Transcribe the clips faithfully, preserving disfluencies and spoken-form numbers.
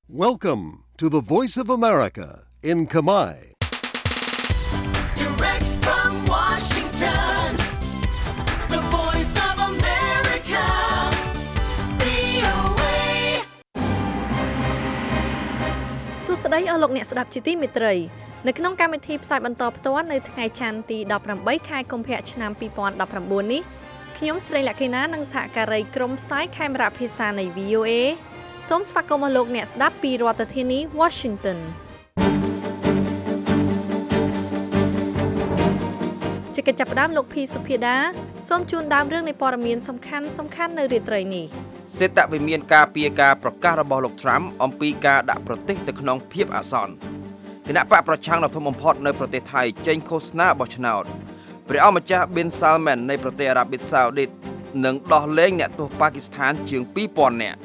Welcome to the Voice of America in Khmer. Direct from Washington, the Voice of America, វី អូ เอសួស្តីអស់លោកអ្នកស្ដាប់ជាទីមេត្រីនៅក្នុងកម្មវិធីផ្សាយបន្តផ្ទាល់នៅថ្ងៃច័ន្ទទីដប់ប្រាំបីខែកុម្ភៈឆ្នាំពីរពាន់ដប់ប្រាំបួននេះខ្ញុំស្រីលក្ខិណានិងសហការីក្រុមផ្សាយខេមរៈភាសានៃ វី អូ เอ សូមស្វាគមន៍អស់លោកអ្នកស្ដាប់ពីរដ្ឋធានី Washington ជាកិច្ចចាប់ផ្ដើមលោកភីសុភាដាសូមជូនដើមរឿងនៃព័ត៌មានសំខាន់សំខាន់នៅរាត្រីនេះសេតវិមានការពារការប្រកាសរបស់លោក Trump អំពីការដាក់ប្រទេសទៅក្នុងភាពអាសន្នគណៈបកប្រឆាំងដ៏ធំបំផុតនៅប្រទេសថៃចេញឃោសនាបោះឆ្នោតព្រះអង្គម្ចាស់ Bin Salman នៃប្រទេសអារ៉ាប៊ីសាអូឌីតនឹងដោះលែងអ្នកទោសប៉ាគីស្ថានជាងពីរពាន់នាក់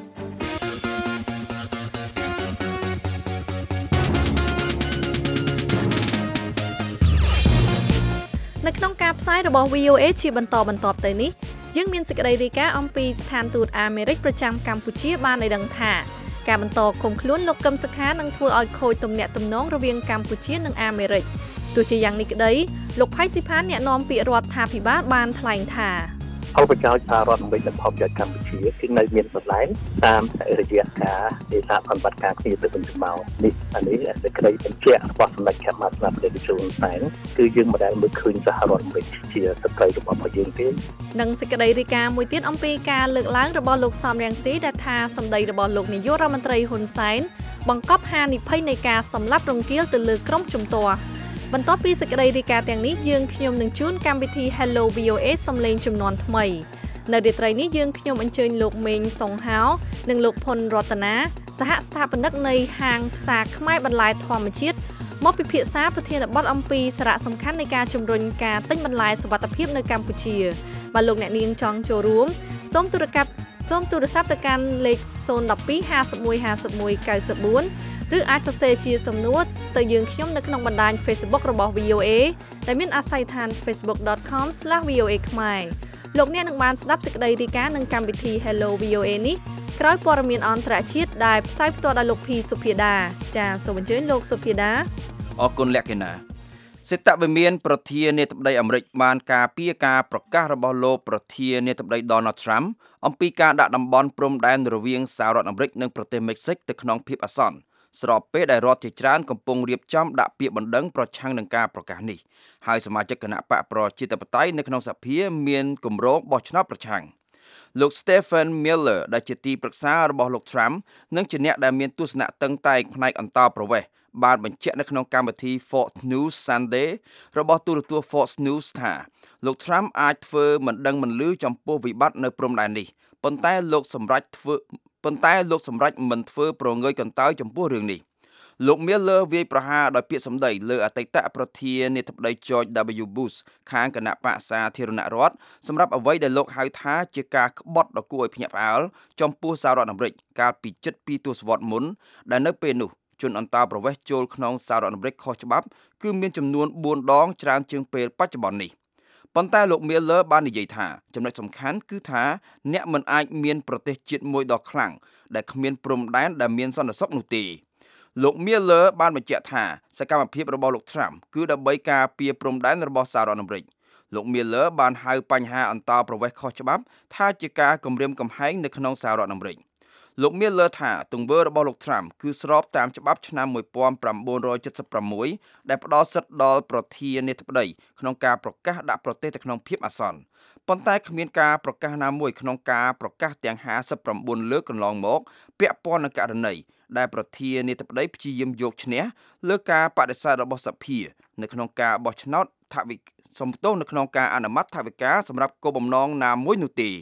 នៅក្នុងការផ្សាយរបស់ វី អូ เอ ជាបន្តបន្ទាប់ទៅនេះយើងមានសេចក្តីរាយការណ៍អំពីស្ថានទូតអាមេរិកប្រចាំកម្ពុជាបានឲ្យដឹងថាការបន្តឃុំខ្លួនលោកកឹមសុខានឹងធ្វើឲ្យខូចទំនាក់ទំនងរវាងកម្ពុជានិងអាមេរិកទោះជាយ៉ាងនេះក្តីលោកផៃស៊ីផានអ្នកនាំពាក្យរដ្ឋាភិបាលបានថ្លែងថាផលប្រយោជន៍សហរដ្ឋអាមេរិកនិងផលប្រយោជន៍កម្ពុជាគឺនៅមានបន្លែតាមរយៈការនេសាទសម្បត្តិការគ្នាទៅវិញទៅមកនេះអានេះសេចក្តីបញ្ជាក់របស់សម្ដេចខេមរៈស្នាប្រទេសជួនសែនគឺយើងមិនដែលមើលឃើញសហរដ្ឋអាមេរិកជាសត្រូវរបស់របស់យើងទេនិងសេចក្តីរាយការណ៍មួយទៀតអំពីការលើកឡើងរបស់លោកសំរងស៊ីដែលថាសម្ដីរបស់លោកនាយករដ្ឋមន្ត្រីហ៊ុនសែនបង្កប់ហានិភ័យនៃការសម្លាប់រង្គាលទៅលើក្រុមជំទាស់បន្ទាប់ពីសេចក្តីរាយការណ៍ទាំងនេះយើងខ្ញុំនឹងជូនកម្មវិធី Hello វី អូ เอ សំឡេងជំនាន់ថ្មីនៅរាត្រីនេះយើងខ្ញុំអញ្ជើញលោកមេងសុងហៅនិងលោកផុនរតនាសហស្ថាបនិកនៃហាងផ្សារខ្មែរបន្លែធម្មជាតិមកពិភាក្សាប្រធានបទអំពីសារៈសំខាន់នៃការជំរុញការទិញបន្លែសុវត្ថិភាពនៅកម្ពុជាបើលោកអ្នកនាងចង់ចូលរួមសូមទូរស័ព្ទសូមទូរស័ព្ទទៅកាន់លេខศูนย์ หนึ่ง สอง ห้า หนึ่ง ห้า หนึ่ง หนึ่ง เก้า สี่ឬអាចសរសេរជាសំណួរទៅយើងខ្ញុំនៅក្នុងបណ្ដាញ Facebook របស់ វី អូ เอ ដែលមានអាស័យដ្ឋាន facebook dot com slash v o a khmer លោកអ្នកនឹងបានស្ដាប់សេចក្តីរាយការណ៍នឹងកម្មវិធី Hello វី អូ เอ នេះក្រោយព័ត៌មានអន្តរជាតិដែលផ្សាយផ្ទាល់ដោយលោកភីសុភាដាចាសសូមអញ្ជើញលោកសុភាដាអរគុណលក្ខិណាសេតវិមានប្រធានាធិបតីអាមេរិកបានការពារការប្រកាសរបស់លោកប្រធានាធិបតី Donald Trump អំពីការដាក់តំបន់ព្រំដែនរវាងសហរដ្ឋអាមេរិកនិងប្រទេសមិចស៊ិកទៅក្នុងភាពអាសន្នស្របពេលដែលរដ្ឋជាច្រើនកំពុងរៀបចំដាក់ពាក្យបណ្ដឹងប្រឆាំងនឹងការប្រកាសនេះហើយសមាជិកគណៈបកប្រជាធិបតេយ្យនៅក្នុងសភាមានគម្រោងបោះឆ្នោតប្រឆាំងលោក Stephen Miller ដែលជាទីប្រឹក្សារបស់លោក Trump និងជាអ្នកដែលមានទស្សនៈតឹងតែងផ្នែកអន្តរប្រវេសន៍បានបញ្ជាក់នៅក្នុងកម្មវិធី Fox News Sunday របស់ទូរទស្សន៍ Fox News ថាលោក Trump អាចធ្វើមិនដឹងមិនឮចំពោះវិបត្តិនៅព្រំដែននេះប៉ុន្តែលោកសម្រេចធ្វើប៉ុន្តែលោកសម្រេចមិនធ្វើប្រងើយកន្តើយចំពោះរឿងនេះលោក Miller វាយប្រហារដោយពាក្យសម្ដីលើអតីតប្រធានាធិបតី George W. Bush ខាងគណៈបក្សសាធារណរដ្ឋសម្រាប់អ្វីដែលលោកហៅថាជាការក្បត់ដ៏គួរឲ្យភ្ញាក់ផ្អើលចំពោះសហរដ្ឋអាមេរិកកាលពីជិតពីរទសវត្សរ៍មុនដែលនៅពេលនោះជនអន្តោប្រវេសន៍ចូលក្នុងសហរដ្ឋអាមេរិកខុសច្បាប់គឺមានចំនួនបួនដងច្រើនជាងពេលបច្ចុប្បន្ននេះប៉ុន្តែលោក Miller បាននិយាយថាចំណុចសំខាន់គឺថាអ្នកមិនអាចមានប្រទេសជាតិមួយដ៏ខ្លាំងដែលគ្មានព្រំដែនដែលមានសន្តិសុខនោះទេលោក Miller បានបញ្ជាក់ថាសកម្មភាពរបស់លោក Trump គឺដើម្បីការពារព្រំដែនរបស់សហរដ្ឋអាមេរិកលោក Miller បានហៅបញ្ហាអន្តោប្រវេសន៍ខុសច្បាប់ថាជាការគំរាមកំហែងនៅក្នុងសហរដ្ឋអាមេរិកលោក Miller ថាទង្វើរបស់លោក Trump គឺស្របតាមច្បាប់ឆ្នាំmột nghìn chín trăm七十sáuដែលផ្ដល់សិទ្ធិដល់ប្រធានាធិបតីក្នុងការប្រកាសដាក់ប្រទេសទៅក្នុងភាពអាសន្នប៉ុន្តែគ្មានការប្រកាសណាមួយក្នុងការប្រកាសទាំងห้าสิบเก้าលើកកន្លងមកពាក់ព័ន្ធនឹងករណីដែលប្រធានាធិបតីព្យាយាមយកឈ្នះលើការបដិសេធរបស់សភានៅក្នុងការបោះឆ្នោតថវិកាសំទោសនៅក្នុងការអនុម័តថវិកាសម្រាប់គោលបំណងណាមួយនោះទេ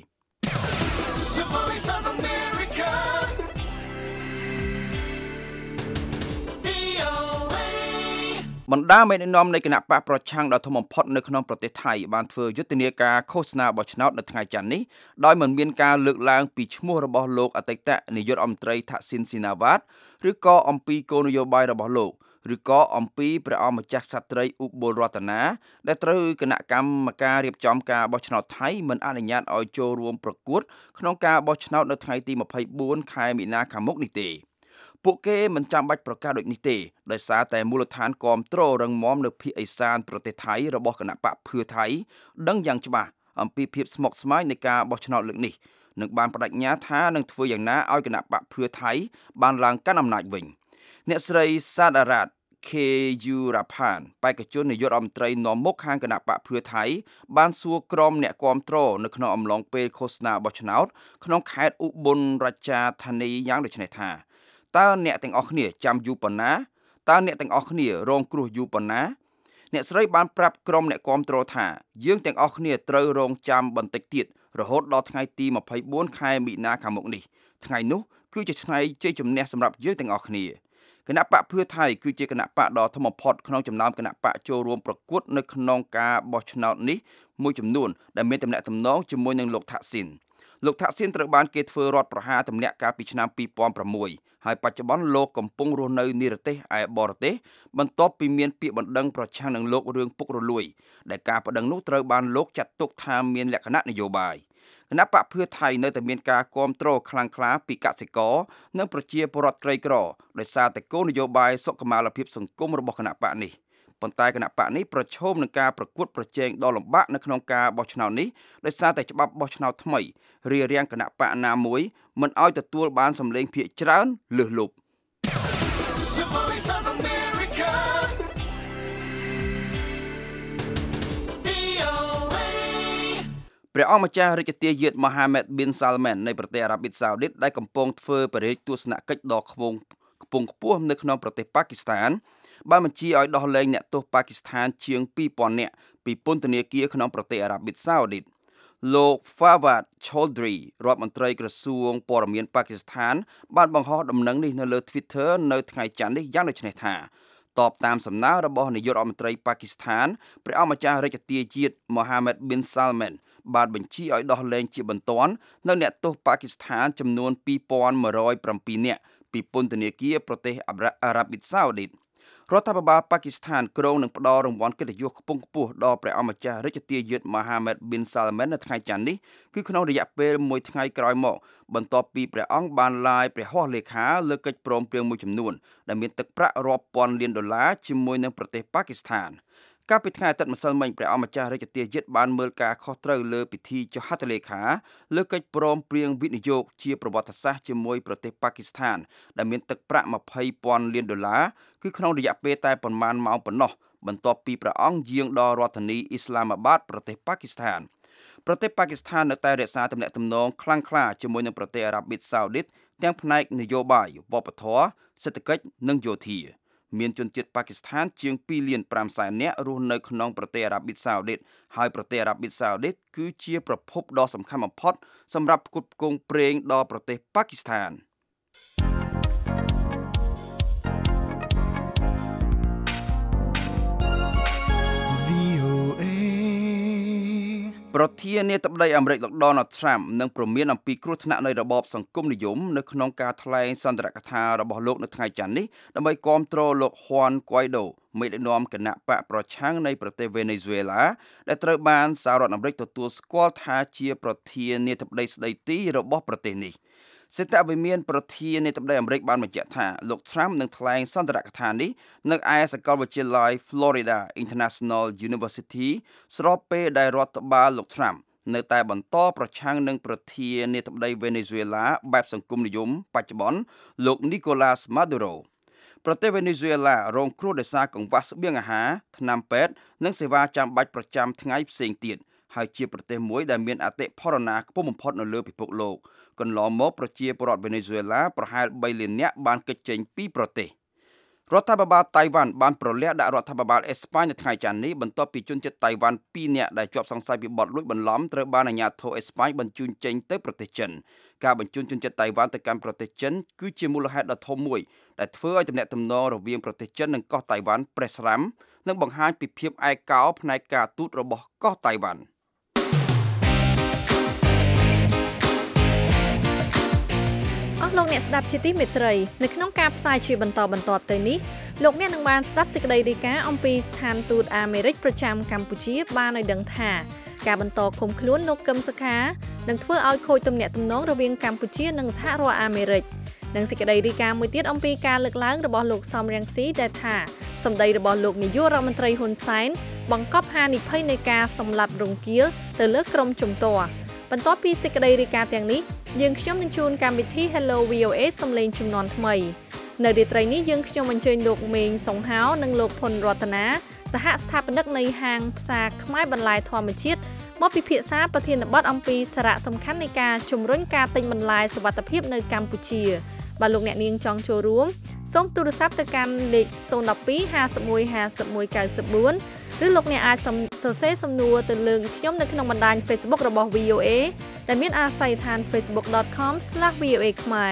បណ្ដាមេដឹកនាំនៃគណៈបកប្រឆាំងដ៏ធំបំផុតនៅក្នុងប្រទេសថៃបានធ្វើយុទ្ធនាការឃោសនាបោះឆ្នោតនៅថ្ងៃច័ន្ទនេះដោយមិនមានការលើកឡើងពីឈ្មោះរបស់លោកអតីតនាយករដ្ឋមន្ត្រីថាក់ស៊ីនស៊ីណាវ៉ាតឬក៏អំពីគោលនយោបាយរបស់លោកឬក៏អំពីព្រះអង្គម្ចាស់ក្សត្រីឧបលរតនាដែលត្រូវគណៈកម្មការរៀបចំការបោះឆ្នោតថៃមិនអនុញ្ញាតឲ្យចូលរួមប្រកួតក្នុងការបោះឆ្នោតនៅថ្ងៃទីម្ភៃបួនខែមីនាខាងមុខនេះទេពួកគេមិនចាំបាច់ប្រកាសដូចនេះទេដោយសារតែមូលដ្ឋានគាំទ្ររឹងមាំនៅភាគឦសានប្រទេសថៃរបស់គណបកភឿថៃដឹងយ៉ាងច្បាស់អំពីភាពស្មុគស្មាញនៃការបោះឆ្នោតលើកនេះនិងបានបដិញ្ញាថានឹងធ្វើយ៉ាងណាឲ្យគណបកភឿថៃបានឡើងកាន់អំណាចវិញអ្នកស្រីសាដារ៉ាតខេយូរ៉ាផានបេក្ខជននាយករដ្ឋមន្ត្រីនាំមុខខាងគណបកភឿថៃបានសួរក្រុមអ្នកគាំទ្រនៅក្នុងអំឡុងពេលឃោសនាបោះឆ្នោតក្នុងខេត្តឧបលរាជធានីយ៉ាងដូចនេះថាតើអ្នកទាំងអស់គ្នាចាំយូរប៉ុណ្ណាតើអ្នកទាំងអស់គ្នារងគ្រោះយូរប៉ុណ្ណាអ្នកស្រីបានប្រាប់ក្រុមអ្នកគាំទ្រថាយើងទាំងអស់គ្នាត្រូវរងចាំបន្តិចទៀតរហូតដល់ថ្ងៃទីម្ភៃបួនខែមិនិនាខាងមុខនេះថ្ងៃនោះគឺជាថ្ងៃជ័យជំនះសម្រាប់យើងទាំងអស់គ្នាគណៈបកភឿថៃគឺជាគណៈបកដ៏ធំបំផុតក្នុងចំណោមគណៈបកចូលរួមប្រកួតនៅក្នុងការបោះឆ្នោតនេះមួយចំនួនដែលមានទំនាក់ទំនងជាមួយនឹងលោកថាក់ស៊ីនលោកថាក់ស៊ីនត្រូវបានគេធ្វើរដ្ឋប្រហារទម្លាក់កាលពីឆ្នាំពីរពាន់ប្រាំមួយហើយបច្ចុប្បន្នលោកកំពុងរស់នៅនិរទេសឯបរទេសបន្ទាប់ពីមានពាក្យបណ្ដឹងប្រឆាំងនឹងលោករឿងពុករលួយដែលការបណ្ដឹងនោះត្រូវបានលោកចាត់ទុកថាមានលក្ខណៈនយោបាយគណៈបកភឿថៃនៅតែមានការគាំទ្រខ្លាំងក្លាពីកសិករនិងប្រជាពលរដ្ឋក្រីក្រដោយសារតែគោលនយោបាយសុខុមាលភាពសង្គមរបស់គណៈបកនេះប៉ុន្តែគណៈបកនេះប្រឈមនឹងការប្រកួតប្រជែងដ៏លំបាកនៅក្នុងការបោះឆ្នោតនេះដោយសារតែច្បាប់បោះឆ្នោតថ្មីរារាំងគណៈបកណាមួយមិនឲ្យទទួលបានសម្លេងភាគច្រើនលើសលប់ព្រះអង្គម្ចាស់រាជទាយាទ Mohammed bin Salman នៃប្រទេសអារ៉ាប៊ីសាអូឌីតដែលកំពុងធ្វើបរិយាទស្សនកិច្ចដ៏ខ្ពង់ខ្ពង់ខ្ពស់នៅក្នុងប្រទេសប៉ាគីស្ថានបានបញ្ជាឲ្យដោះលែងអ្នកទោសប៉ាគីស្ថានជាងពីរពាន់នាក់ពីពន្ធនាគារក្នុងប្រទេសអារ៉ាប៊ីសាអូឌីតលោក Fawad Chaudhry រដ្ឋមន្ត្រីក្រសួងព័ត៌មានប៉ាគីស្ថានបានបង្ហោះដំណឹងនេះនៅលើ Twitter នៅថ្ងៃច័ន្ទនេះយ៉ាងដូចនេះថាតបតាមសំណើរបស់នាយករដ្ឋមន្ត្រីប៉ាគីស្ថានព្រះអង្គម្ចាស់រាជទាយាទ Mohammed bin Salmanបានបញ្ជាឲ្យដោះលែងជាបន្ទាន់នៅអ្នកទោសប៉ាគីស្ថានចំនួនពីរពាន់មួយរយប្រាំពីរនាក់ពីពន្ធនាគារប្រទេសអារ៉ាប៊ីសាអូឌីតរដ្ឋាភិបាលប៉ាគីស្ថានគ្រោងនឹងផ្ដល់រង្វាន់កិត្តិយសខ្ពង់ខ្ពស់ដល់ព្រះអង្គម្ចាស់រាជទាយាទ Mohammed bin Salman នៅថ្ងៃច័ន្ទនេះគឺក្នុងរយៈពេលមួយថ្ងៃក្រោយមកបន្ទាប់ពីព្រះអង្គបានឡាយព្រះហស្ថលេខាលើកិច្ចព្រមព្រៀងមួយចំនួនដែលមានទឹកប្រាក់រាប់ពាន់លានដុល្លារជាមួយនឹងប្រទេសប៉ាគីស្ថានកាលពីថ្ងៃអាទិត្យម្សិលមិញព្រះអង្គម្ចាស់រាជទាយាទបានមើលការខុសត្រូវលើពិធីចុះហត្ថលេខាលើកិច្ចព្រមព្រៀងវិនិយោគជាប្រវត្តិសាស្ត្រជាមួយប្រទេសប៉ាគីស្ថានដែលមានទឹកប្រាក់ម្ភៃពាន់លានដុល្លារគឺក្នុងរយៈពេលតែប៉ុន្មានម៉ោងប៉ុណ្ណោះបន្ទាប់ពីព្រះអង្គយាងដល់រដ្ឋធានីអ៊ីស្លាមាបាតប្រទេសប៉ាគីស្ថានប្រទេសប៉ាគីស្ថាននៅតែរក្សាទំនាក់ទំនងខ្លាំងក្លាជាមួយនឹងប្រទេសអារ៉ាប៊ីសាអូឌីតទាំងផ្នែកនយោបាយវប្បធម៌សេដ្ឋកិច្ចនិងយោធាមានជនជាតិប៉ាគីស្ថានជាងពីរលានប្រាំសែននាក់រស់នៅក្នុងប្រទេសអារ៉ាប៊ីសាអូឌីតហើយប្រទេសអារ៉ាប៊ីសាអូឌីតគឺជាប្រភពដ៏សំខាន់បំផុតសម្រាប់ផ្គត់ផ្គង់ប្រេងដល់ប្រទេសប៉ាគីស្ថានប្រធានាធិបតីអាមេរិកលោក Donald Trump នឹងព្រមានអំពីគ្រោះថ្នាក់នៃរបបសង្គមនិយមនៅក្នុងការថ្លែងសន្ទរកថារបស់លោកនៅថ្ងៃច័ន្ទនេះដើម្បីគាំទ្រលោក Juan Guaido មេដឹកនាំគណៈបកប្រឆាំងនៃប្រទេសវេណេស៊ុយអេឡាដែលត្រូវបានសហរដ្ឋអាមេរិកទទួលស្គាល់ថាជាប្រធានាធិបតីស្ដីទីរបស់ប្រទេសនេះសេតវិមានប្រធានាធិបតីអាមេរិកបានបញ្ជាក់ថាលោក Trump នឹងថ្លែងសន្ទរកថានេះនៅឯសាកលវិទ្យាល័យ Florida International University ស្របពេលដែលរដ្ឋបាលលោក Trump នៅតែបន្តប្រឆាំងនឹងប្រធានាធិបតីវេណេស៊ុយអេឡាបែបសង្គមនិយមបច្ចុប្បន្នលោក Nicolas Maduro ប្រទេសវេណេស៊ុយអេឡារងគ្រោះដោយសារកង្វះស្បៀងអាហារថ្នាំពេទ្យនិងសេវាចាំបាច់ប្រចាំថ្ងៃផ្សេងទៀតហើយជាប្រទេសមួយដែលមានអតិផរណាខ្ពស់បំផុតនៅលើពិភពលោកកន្លងមកប្រជាពលរដ្ឋវេណេស៊ុយអេឡាប្រហែលបីលាននាក់បានគេចចេញពីប្រទេសរដ្ឋាភិបាលតៃវ៉ាន់បានប្រលាស់ដាក់រដ្ឋាភិបាលអេស្ប៉ាញនៅថ្ងៃច័ន្ទនេះបន្ទាប់ពីជនជាតិតៃវ៉ាន់ពីរនាក់ដែលជាប់សង្ស័យពីបទលួចបន្លំត្រូវបានអាជ្ញាធរអេស្ប៉ាញបញ្ជូនចេញទៅប្រទេសចិនការបញ្ជូនជនជាតិតៃវ៉ាន់ទៅកាន់ប្រទេសចិនគឺជាមូលហេតុដ៏ធំមួយដែលធ្វើឲ្យទំនាក់ទំនងរវាងប្រទេសចិននិងកោះតៃវ៉ាន់ប្រេះស្រាំនិងបង្ហាញពីភាពឯកោផ្នែកការទូតរបស់កោះតៃវ៉ាន់អស់លោកអ្នកស្ដាប់ជាទីមេត្រីនៅក្នុងការផ្សាយជាបន្តបន្ទាប់ទៅនេះលោកអ្នកនឹងបានស្ដាប់សេចក្តីរាយការណ៍អំពីស្ថានទូតអាមេរិកប្រចាំកម្ពុជាបានឲ្យដឹងថាការបន្តឃុំខ្លួនលោកកឹមសុខានឹងធ្វើឲ្យខូចទំនាក់ទំនងរវាងកម្ពុជានិងសហរដ្ឋអាមេរិកនិងសេចក្តីរាយការណ៍មួយទៀតអំពីការលើកឡើងរបស់លោកសំរងស៊ីដែលថាសម្ដីរបស់លោកនាយករដ្ឋមន្ត្រីហ៊ុនសែនបង្កប់ហានិភ័យនៃការសម្លាប់រង្គាលទៅលើក្រុមជំទាស់បន្ទាប់ពីសេចក្តីរាយការណ៍ទាំងនេះយើងខ្ញុំនឹងជូនកម្មវិធី Hello វី អូ เอ សំឡេងជំនាន់ថ្មីនៅរាត្រីនេះយើងខ្ញុំអញ្ជើញលោកមេងសុងហៅនិងលោកផុនរតនាសហស្ថាបនិកនៃហាងផ្សារខ្មែរបន្លែធម្មជាតិមកពិភាក្សាប្រធានបទអំពីសារៈសំខាន់នៃការជំរុញការទិញបន្លែសុវត្ថិភាពនៅកម្ពុជាបើលោកអ្នកនាងចង់ចូលរួមសូមទូរស័ព្ទទៅកាន់លេខศูนย์ หนึ่ง สอง ห้า หนึ่ง หนึ่ง ห้า หนึ่ง เก้า สี่ឬលោកអ្នកអាចសរសេរសំណួរទៅលើខ្ញុំនៅក្នុងបណ្ដាញ Facebook របស់ វី អូ เอ ដែលមានអាស័យដ្ឋាន facebook dot com slash v o a ខ្មែរ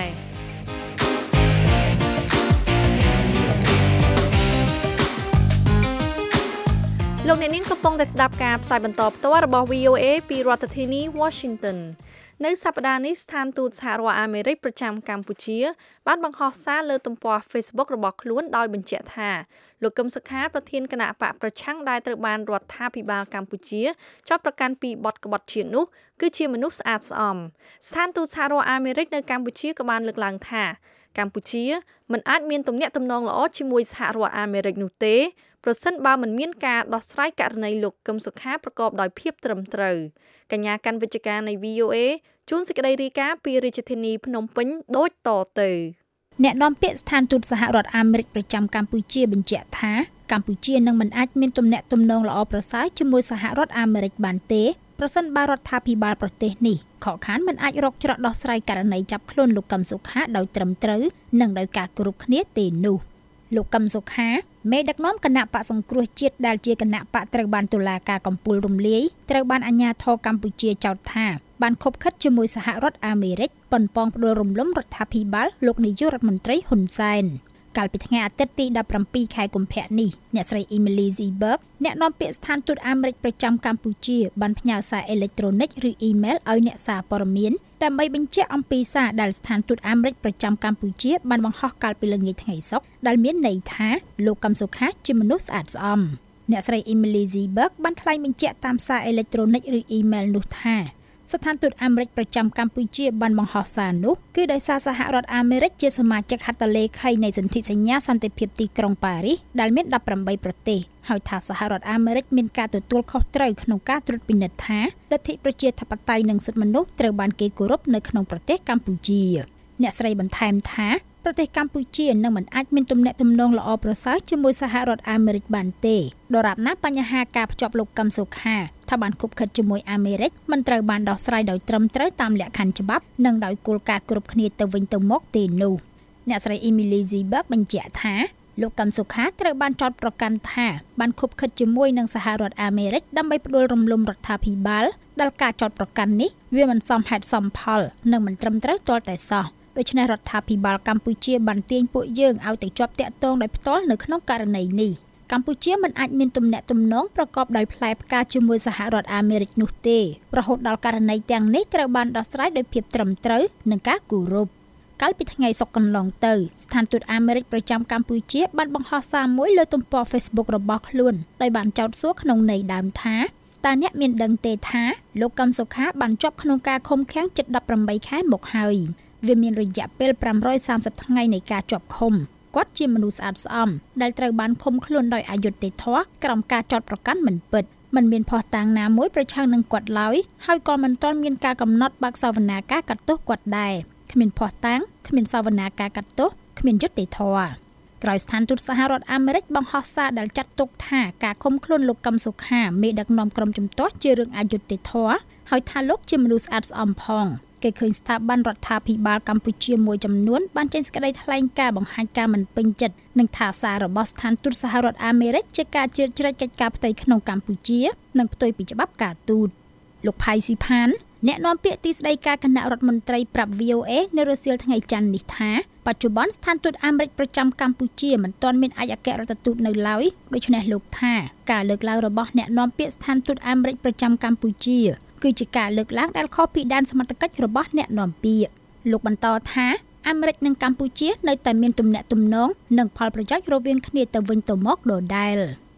លោកអ្នកនាងកំពុងតែស្ដាប់ការផ្សាយបន្តផ្ទាល់របស់ វី អូ เอ ពីរដ្ឋធានី Washington នៅសប្តាហ៍នេះស្ថានទូតសហរដ្ឋអាមេរិកប្រចាំកម្ពុជាបានបង្ហោះសារលើទំព័រ Facebook របស់ខ្លួនដោយបញ្ជាក់ថាលោកកឹមសុខាប្រធានគណៈបកប្រឆាំងដែលត្រូវបានរដ្ឋាភិបាលកម្ពុជាចាប់ប្រកាន់ពីបទក្បត់ជាតិនោះគឺជាមនុស្សស្អាតស្អំស្ថានទូតសហរដ្ឋអាមេរិកនៅកម្ពុជាក៏បានលើកឡើងថាកម្ពុជាមិនអាចមានទំនាក់ទំនងល្អជាមួយសហរដ្ឋអាមេរិកនោះទេប្រសិនបើមិនមានការដោះស្រាយករណីលោកកឹមសុខាប្រកបដោយភាពត្រឹមត្រូវកញ្ញាកាន់វិជ្ជការនៃ វី អូ เอ ជួនសេចក្តីរាយការណ៍ពីរាជធានីភ្នំពេញដូចតទៅអ្នកនាំពាក្យស្ថានទូតសហរដ្ឋអាមេរិកប្រចាំកម្ពុជាបញ្ជាក់ថាកម្ពុជានឹងមិនអាចមានទំនាក់ទំនងល្អប្រសើរជាមួយសហរដ្ឋអាមេរិកបានទេប្រសិនបើរដ្ឋាភិបាលប្រទេសនេះខកខានមិនអាចរកច្រកដោះស្រាយករណីចាប់ខ្លួនលោកកឹមសុខាដោយត្រឹមត្រូវនិងដោយការគោរពគ្នាទេនោះលោកកឹមសុខាមេដឹកនាំគណៈបកសង្គ្រោះជាតិដែលជាគណៈបកត្រូវបានតុលាការកំពូលរំលាយត្រូវបានអាជ្ញាធរកម្ពុជាចោទថាបានខົບខិតជាមួយសហរដ្ឋអាមេរិកប៉ុនប៉ងផ្ដួលរំលំរដ្ឋាភិបាលលោកនាយករដ្ឋមន្ត្រីហ៊ុនសែនកាលពីថ្ងៃអាទិត្យទីដប់ប្រាំពីរខែកុម្ភៈនេះអ្នកស្រី Emily Ziberg អ្នកនាំពាក្យស្ថានទូតអាមេរិកប្រចាំកម្ពុជាបានផ្ញើសារអេឡិចត្រូនិកឬអ៊ីមែលឲ្យអ្នកសារព័ត៌មានដើម្បីបញ្ជាក់អំពីសារដែលស្ថានទូតអាមេរិកប្រចាំកម្ពុជាបានបង្ហោះកាលពីល្ងាចថ្ងៃសុក្រដែលមានន័យថាលោកកឹមសុខាជាមនុស្សស្អាតស្អំអ្នកស្រី Emily Ziberg បានថ្លែងបញ្ជាក់តាមសារអេឡិចត្រូនិកឬអ៊ីមែលនោះថាស្ថានទូតអាមេរិកប្រចាំកម្ពុជាបានបង្ហោះសារនោះគឺដោយសារសហរដ្ឋអាមេរិកជាសមាជិកហត្ថលេខីនៃសន្ធិសញ្ញាសន្តិភាពទីក្រុងប៉ារីសដែលមានដប់ប្រាំបីប្រទេសហើយថាសហរដ្ឋអាមេរិកមានការទទួលខុសត្រូវក្នុងការត្រួតពិនិត្យថាលទ្ធិប្រជាធិបតេយ្យនិងសិទ្ធិមនុស្សត្រូវបានគេគោរពនៅក្នុងប្រទេសកម្ពុជាអ្នកស្រីបន្ថែមថាប្រទេសកម្ពុជានឹងមិនអាចមានទំនាក់ទំនងល្អប្រសើរជាមួយសហរដ្ឋអាមេរិកបានទេដរាបណាបញ្ហាការភ្ជាប់លោកកឹមសុខាថាបានខុបខិតជាមួយអាមេរិកមិនត្រូវបានដោះស្រាយដោយត្រឹមត្រូវតាមលក្ខខណ្ឌច្បាប់និងដោយគោលការណ៍គ្រប់គ្នាទៅវិញទៅមកទេនោះអ្នកស្រី Emily Ziberg បញ្ជាក់ថាលោកកឹមសុខាត្រូវបានចោទប្រកាន់ថាបានខុបខិតជាមួយនឹងសហរដ្ឋអាមេរិកដើម្បីផ្ដួលរំលំរដ្ឋាភិបាលដែលការចោទប្រកាន់នេះវាមិនសមហេតុសមផលនិងមិនត្រឹមត្រូវទាល់តែសោះដូច្នេះរដ្ឋាភិបាលកម្ពុជាបានទាញពួកយើងឲ្យទៅជាប់តាក់ទងដោយផ្ទាល់នៅក្នុងករណីនេះកម្ពុជាមិនអាចមានទំនាក់ទំនងប្រកបដោយផ្លែផ្កាជាមួយសហរដ្ឋអាមេរិកនោះទេរហូតដល់ករណីទាំងនេះត្រូវបានដោះស្រាយដោយភាពត្រឹមត្រូវនិងការគោរពកាលពីថ្ងៃសុក្រកន្លងទៅស្ថានទូតអាមេរិកប្រចាំកម្ពុជាបានបង្ហោះសារមួយលើទំព័រ Facebook របស់ខ្លួនដោយបានចោទសួរក្នុងន័យដើមថាតើអ្នកមានដឹងទេថាលោកកឹមសុខាបានជាប់ក្នុងការឃុំឃាំងជិតដប់ប្រាំបីខែមកហើយវាមានរយៈពេលប្រាំរយសាមសិបថ្ងៃនៃការជាប់ឃុំគាត់ជាមនុស្សស្អាតស្អំដែលត្រូវបានឃុំខ្លួនដោយអយុត្តិធម៌ក្រោមការចោទប្រកាន់មិនពិតមិនមានភស្តុតាងណាមួយប្រឆាំងនឹងគាត់ឡើយហើយក៏មិនទាន់មានការកំណត់បើកសវនាការកាត់ទោសគាត់ដែរគ្មានភស្តុតាងគ្មានសវនាការកាត់ទោសគ្មានយុត្តិធម៌ក្រោយស្ថានទូតសហរដ្ឋអាមេរិកបង្ហោះសារដែលចាត់ទុកថាការឃុំខ្លួនលោកកឹមសុខាមេដឹកនាំក្រុមជំទាស់ជារឿងអយុត្តិធម៌ហើយថាលោកជាមនុស្សស្អាតស្អំផងគេឃើញស្ថាប័នរដ្ឋាភិបាលកម្ពុជាមួយចំនួនបានចេញសេចក្តីថ្លែងការណ៍បង្ហាញការមិនពេញចិត្តនឹងថាសាររបស់ស្ថានទូតសហរដ្ឋអាមេរិកជាការជ្រៀតជ្រែកកិច្ចការផ្ទៃក្នុងកម្ពុជានិងផ្ទុយពីច្បាប់ការទូតលោកផៃស៊ីផានអ្នកនាំពាក្យទីស្តីការគណៈរដ្ឋមន្ត្រីប្រាប់ វី អូ เอ នៅរសៀលថ្ងៃច័ន្ទនេះថាបច្ចុប្បន្នស្ថានទូតអាមេរិកប្រចាំកម្ពុជាមិនទាន់មានឯកអគ្គរដ្ឋទូតនៅឡើយដូច្នេះលោកថាការលើកឡើងរបស់អ្នកនាំពាក្យស្ថានទូតអាមេរិកប្រចាំកម្ពុជាគឺជាការលើកឡើងដែលខុសពីដែនសមត្ថកិច្ចរបស់អ្នកនាំពាក្យលោកបន្តថាអាមេរិកនិងកម្ពុជានៅតែមានទំនាក់ទំនងនិងផលប្រយោជន៍រវាងគ្នាទៅវិញទៅមកដដែល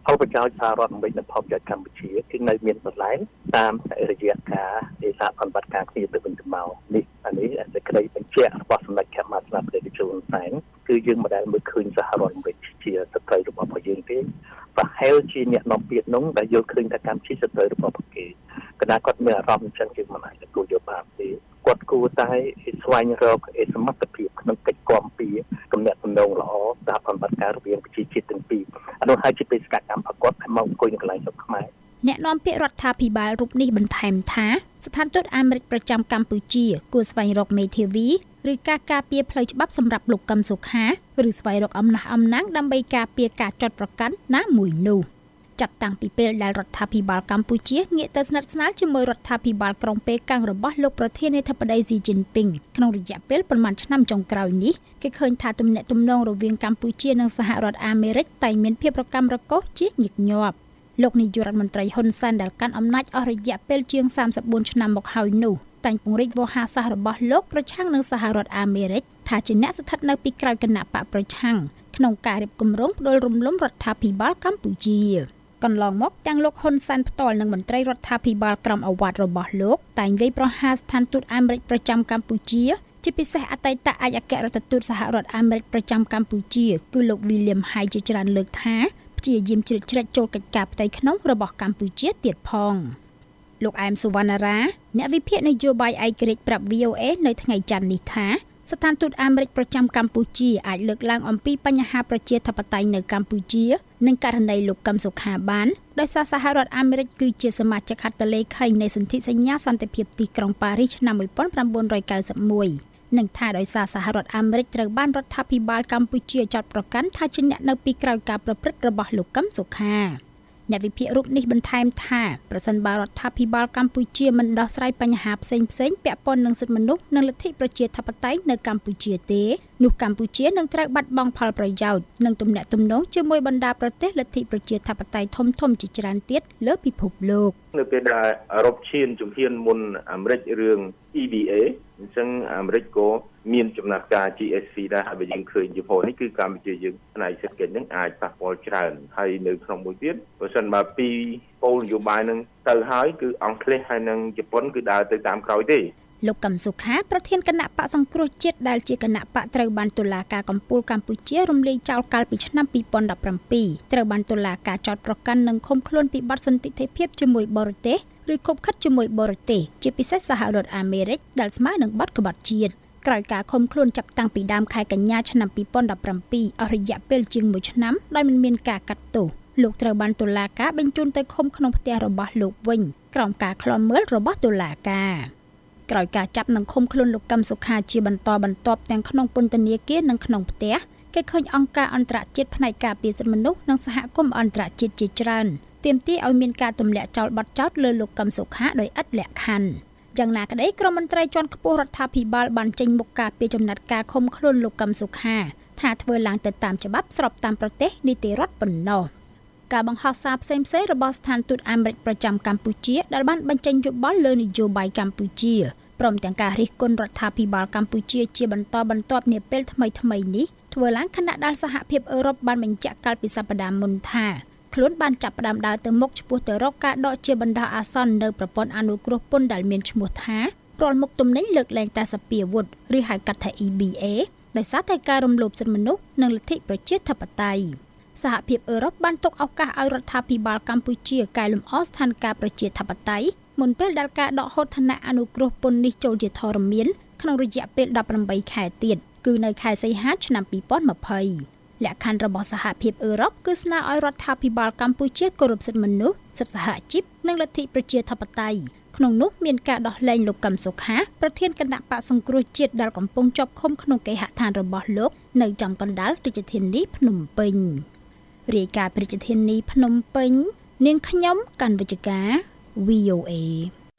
ផលប្រយោជន៍សហរដ្ឋអាមេរិកនិងផលប្រយោជន៍កម្ពុជាគឺនៅមានបន្លែតាមរយៈការឯកសារប្រតិបត្តិការគ្នាទៅវិញទៅមកនេះអានេះសេចក្តីបញ្ជាក់របស់សម្ដេចខេមរៈស្នាប្រទេសជូនសែនគឺយើងមិនដែលមើលឃើញសហរដ្ឋអាមេរិកជាសត្រូវរបស់ពួកយើងទេប្រហែលជាអ្នកនាំពាក្យនោះដែលយល់ឃើញថាកម្ពុជាសត្រូវរបស់ពួកគេគណៈគាត់មានអារម្មណ៍អញ្ចឹងយើងមិនអាចទទួលយកបានទេគាត់គួរតែស្វែងរកសមត្ថភាពក្នុងកិច្ចគាំពារទំនាក់ទំនងល្អសហប្រតិបត្តិការរវាងប្រជាជាតិទាំងពីរអានោះហើយជាបេសកកម្មរបស់គាត់ឲ្យមកអង្គុយនៅកន្លែងស្រុកខ្មែរអ្នកនាំពាក្យរដ្ឋាភិបាលរូបនេះបន្ថែមថាស្ថានទូតអាមេរិកប្រចាំកម្ពុជាគួរស្វែងរកមេធាវីឬការការពារផ្លូវច្បាប់សម្រាប់លោកកឹមសុខាឬស្វែងរកអំណះអំណាងដើម្បីការពារការចាត់ប្រកាន់ណាមួយនោះចាប់តាំងពីពេលដែលរដ្ឋាភិបាលកម្ពុជាងាកទៅស្និទ្ធស្នាលជាមួយរដ្ឋាភិបាលក្រុងប៉េកាំងរបស់លោកប្រធានាធិបតីស៊ីជីនពីងក្នុងរយៈពេលប្រមាណឆ្នាំចុងក្រោយនេះគេឃើញថាទំនាក់ទំនងរវាងកម្ពុជានិងសហរដ្ឋអាមេរិកតែងមានភាពរកាំរកូសជាញឹកញាប់លោកនាយករដ្ឋមន្ត្រីហ៊ុនសែនដែលកាន់អំណាចអស់រយៈពេលជាងសាមសិបបួនឆ្នាំមកហើយនោះតែងពង្រីកវោហារសាស្ត្ររបស់លោកប្រឆាំងនឹងសហរដ្ឋអាមេរិកថាជាអ្នកស្ថិតនៅពីក្រោយគណៈបកប្រឆាំងក្នុងការរៀបគម្រោងផ្ដួលរំលំរដ្ឋាភិបាលកម្ពុជាកន្លងមកទាំងលោកហ៊ុនសែនផ្ទាល់និងមន្ត្រីរដ្ឋាភិបាលក្រមអាវ៉ាត់របស់លោកតែងវាយប្រហារស្ថានទូតអាមេរិកប្រចាំកម្ពុជាជាពិសេសអតីតឯកអគ្គរដ្ឋទូតសហរដ្ឋអាមេរិកប្រចាំកម្ពុជាគឺលោក William Hyde ជាច្រើនលើកថាព្យាយាមជ្រៀតជ្រែកចូលកិច្ចការផ្ទៃក្នុងរបស់កម្ពុជាទៀតផងលោកអែមសុវណ្ណារាអ្នកវិភាគនយោបាយឯករាជ្យប្រាប់ វី អូ អេ នៅថ្ងៃច័ន្ទនេះថាស្ថានទូតអាមេរិកប្រចាំកម្ពុជាអាចលើកឡើងអំពីបញ្ហាប្រជាធិបតេយ្យនៅកម្ពុជានិងករណីលោកកឹមសុខាបានដោយសារសហរដ្ឋអាមេរិកគឺជាសមាជិកហត្ថលេខីនៃសន្ធិសញ្ញាសន្តិភាពទីក្រុងប៉ារីសឆ្នាំmột nghìn chín trăm chín mươi mốtនិងថាដោយសារសហរដ្ឋអាមេរិកត្រូវបានរដ្ឋាភិបាលកម្ពុជាចាត់ប្រកាន់ថាជាអ្នកនៅពីក្រោយការប្រព្រឹត្តរបស់លោកកឹមសុខាអ្នកវិភាគរូបនេះបន្ថែមថាប្រសិនបើរដ្ឋាភិបាលកម្ពុជាមិនដោះស្រាយបញ្ហាផ្សេងៗពាក់ព័ន្ធនឹងសិទ្ធិមនុស្សនិងលទ្ធិប្រជាធិបតេយ្យនៅកម្ពុជាទេនោះកម្ពុជានឹងត្រូវបាត់បង់ផលប្រយោជន៍និងទំនាក់ទំនងជាមួយបណ្ដាប្រទេសលទ្ធិប្រជាធិបតេយ្យធំៗជាច្រើនទៀតលើពិភពលោកនៅពេលដែលអឺរ៉ុបឈានជំហានមុនអាមេរិករឿង E B A អញ្ចឹងអាមេរិកក៏មានចំណាត់ការ G S P ដែរហើយបើយើងឃើញជាផលនេះគឺកម្ពុជាយើងផ្នែកសេដ្ឋកិច្ចហ្នឹងអាចប៉ះពាល់ច្រើនហើយនៅក្នុងមួយទៀតបើសិនបើពីគោលនយោបាយហ្នឹងទៅហើយគឺអង់គ្លេសហើយនិងជប៉ុនគឺដើរទៅតាមក្រោយទេលោកកឹមសុខាប្រធានគណៈបកសង្គ្រោះជាតិដែលជាគណៈបកត្រូវបានតុលាការកំពូលកម្ពុជារំលាយចោលកាលពីឆ្នាំពីរពាន់ដប់ប្រាំពីរត្រូវបានតុលាការចោទប្រកាន់និងឃុំខ្លួនពីបទសន្តិភាពជាមួយបរទេសឬខົບខិតជាមួយបរទេសជាពិសេសសហរដ្ឋអាមេរិកដែលស្មើនឹងបទក្បត់ជាតិក្រោយការឃុំខ្លួនចាប់តាំងពីដើមខែកញ្ញាឆ្នាំពីរពាន់ដប់ប្រាំពីរអស់រយៈពេលជាងមួយឆ្នាំដោយមិនមានការកាត់ទោសលោកត្រូវបានតុលាការបញ្ជូនទៅឃុំក្នុងផ្ទះរបស់លោកវិញក្រោមការឃ្លាំមើលរបស់តុលាការក្រោយការចាប់និងឃុំខ្លួនលោកកឹមសុខាជាបន្តបន្ទាប់ទាំងក្នុងពន្ធនាគារនិងក្នុងផ្ទះគេឃើញអង្គការអន្តរជាតិផ្នែកការពារសិទ្ធិមនុស្សនិងសហគមន៍អន្តរជាតិជាច្រើនទាមទារឲ្យមានការទម្លាក់ចោលបទចោទលើលោកកឹមសុខាដោយឥតលក្ខខណ្ឌយ៉ាងណាក្តីក្រុមមន្ត្រីជាន់ខ្ពស់រដ្ឋាភិបាលបានចេញមុខការពីចំណាត់ការឃុំខ្លួនលោកកឹមសុខាថាធ្វើឡើងទៅតាមច្បាប់ស្របតាមប្រទេសនីតិរដ្ឋប៉ុណ្ណោះការបង្ហោះសារផ្សេងៗរបស់ស្ថានទូតអាមេរិកប្រចាំកម្ពុជាដែលបានបញ្ចេញយោបល់លើនយោបាយកម្ពុជាព្រមទាំងការរិះគន់រដ្ឋាភិបាលកម្ពុជាជាបន្តបន្ទាប់នាពេលថ្មីៗនេះធ្វើឡើងខណៈដែលសហភាពអឺរ៉ុបបានបញ្ជាក់កាលពីសប្តាហ៍មុនថាខ្លួនបានចាប់ផ្ដើមដើរទៅមុខឆ្ពោះទៅរកការដកជាបណ្ដោះអាសន្ននៅប្រព័ន្ធអនុគ្រោះពន្ធដែលមានឈ្មោះថារាល់មុខទំនិញលើកលែងតែសពាវុធឬហៅកាត់ថា E B A ដោយសារតែការរំលោភសិទ្ធិមនុស្សនិងលទ្ធិប្រជាធិបតេយ្យសហភាពអឺរ៉ុបបានទុកឱកាសឲ្យរដ្ឋាភិបាលកម្ពុជាកែលម្អស្ថានភាពប្រជាធិបតេយ្យមុនពេលដែលការដកហូតឋានៈអនុគ្រោះពន្ធនេះចូលជាធរមានក្នុងរយៈពេលដប់ប្រាំបីខែទៀតគឺនៅខែសីហាឆ្នាំពីរពាន់ម្ភៃលក្ខខណ្ឌរបស់សហភាពអឺរ៉ុបគឺស្នើឲ្យរដ្ឋាភិបាលកម្ពុជាគោរពសិទ្ធិមនុស្សសិទ្ធិសហជីពនិងលទ្ធិប្រជាធិបតេយ្យក្នុងនោះមានការដោះលែងលោកកឹមសុខាប្រធានគណៈបកសង្គ្រោះជាតិដែលកំពុងជាប់ឃុំក្នុងគេហដ្ឋានរបស់លោកនៅចំកណ្ដាលរាជធានីភ្នំពេញរាយការណ៍ពីរាជធានីភ្នំពេញនាងខ្ញុំកាន់វិជ្ជការ វី អូ អេ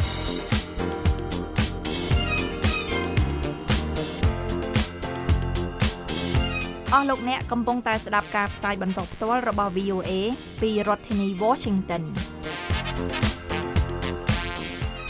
អស់លោកអ្នកកំពុងតែស្ដាប់ការផ្សាយបន្តផ្ទាល់របស់ វី អូ អេ ពីរដ្ឋធានី Washington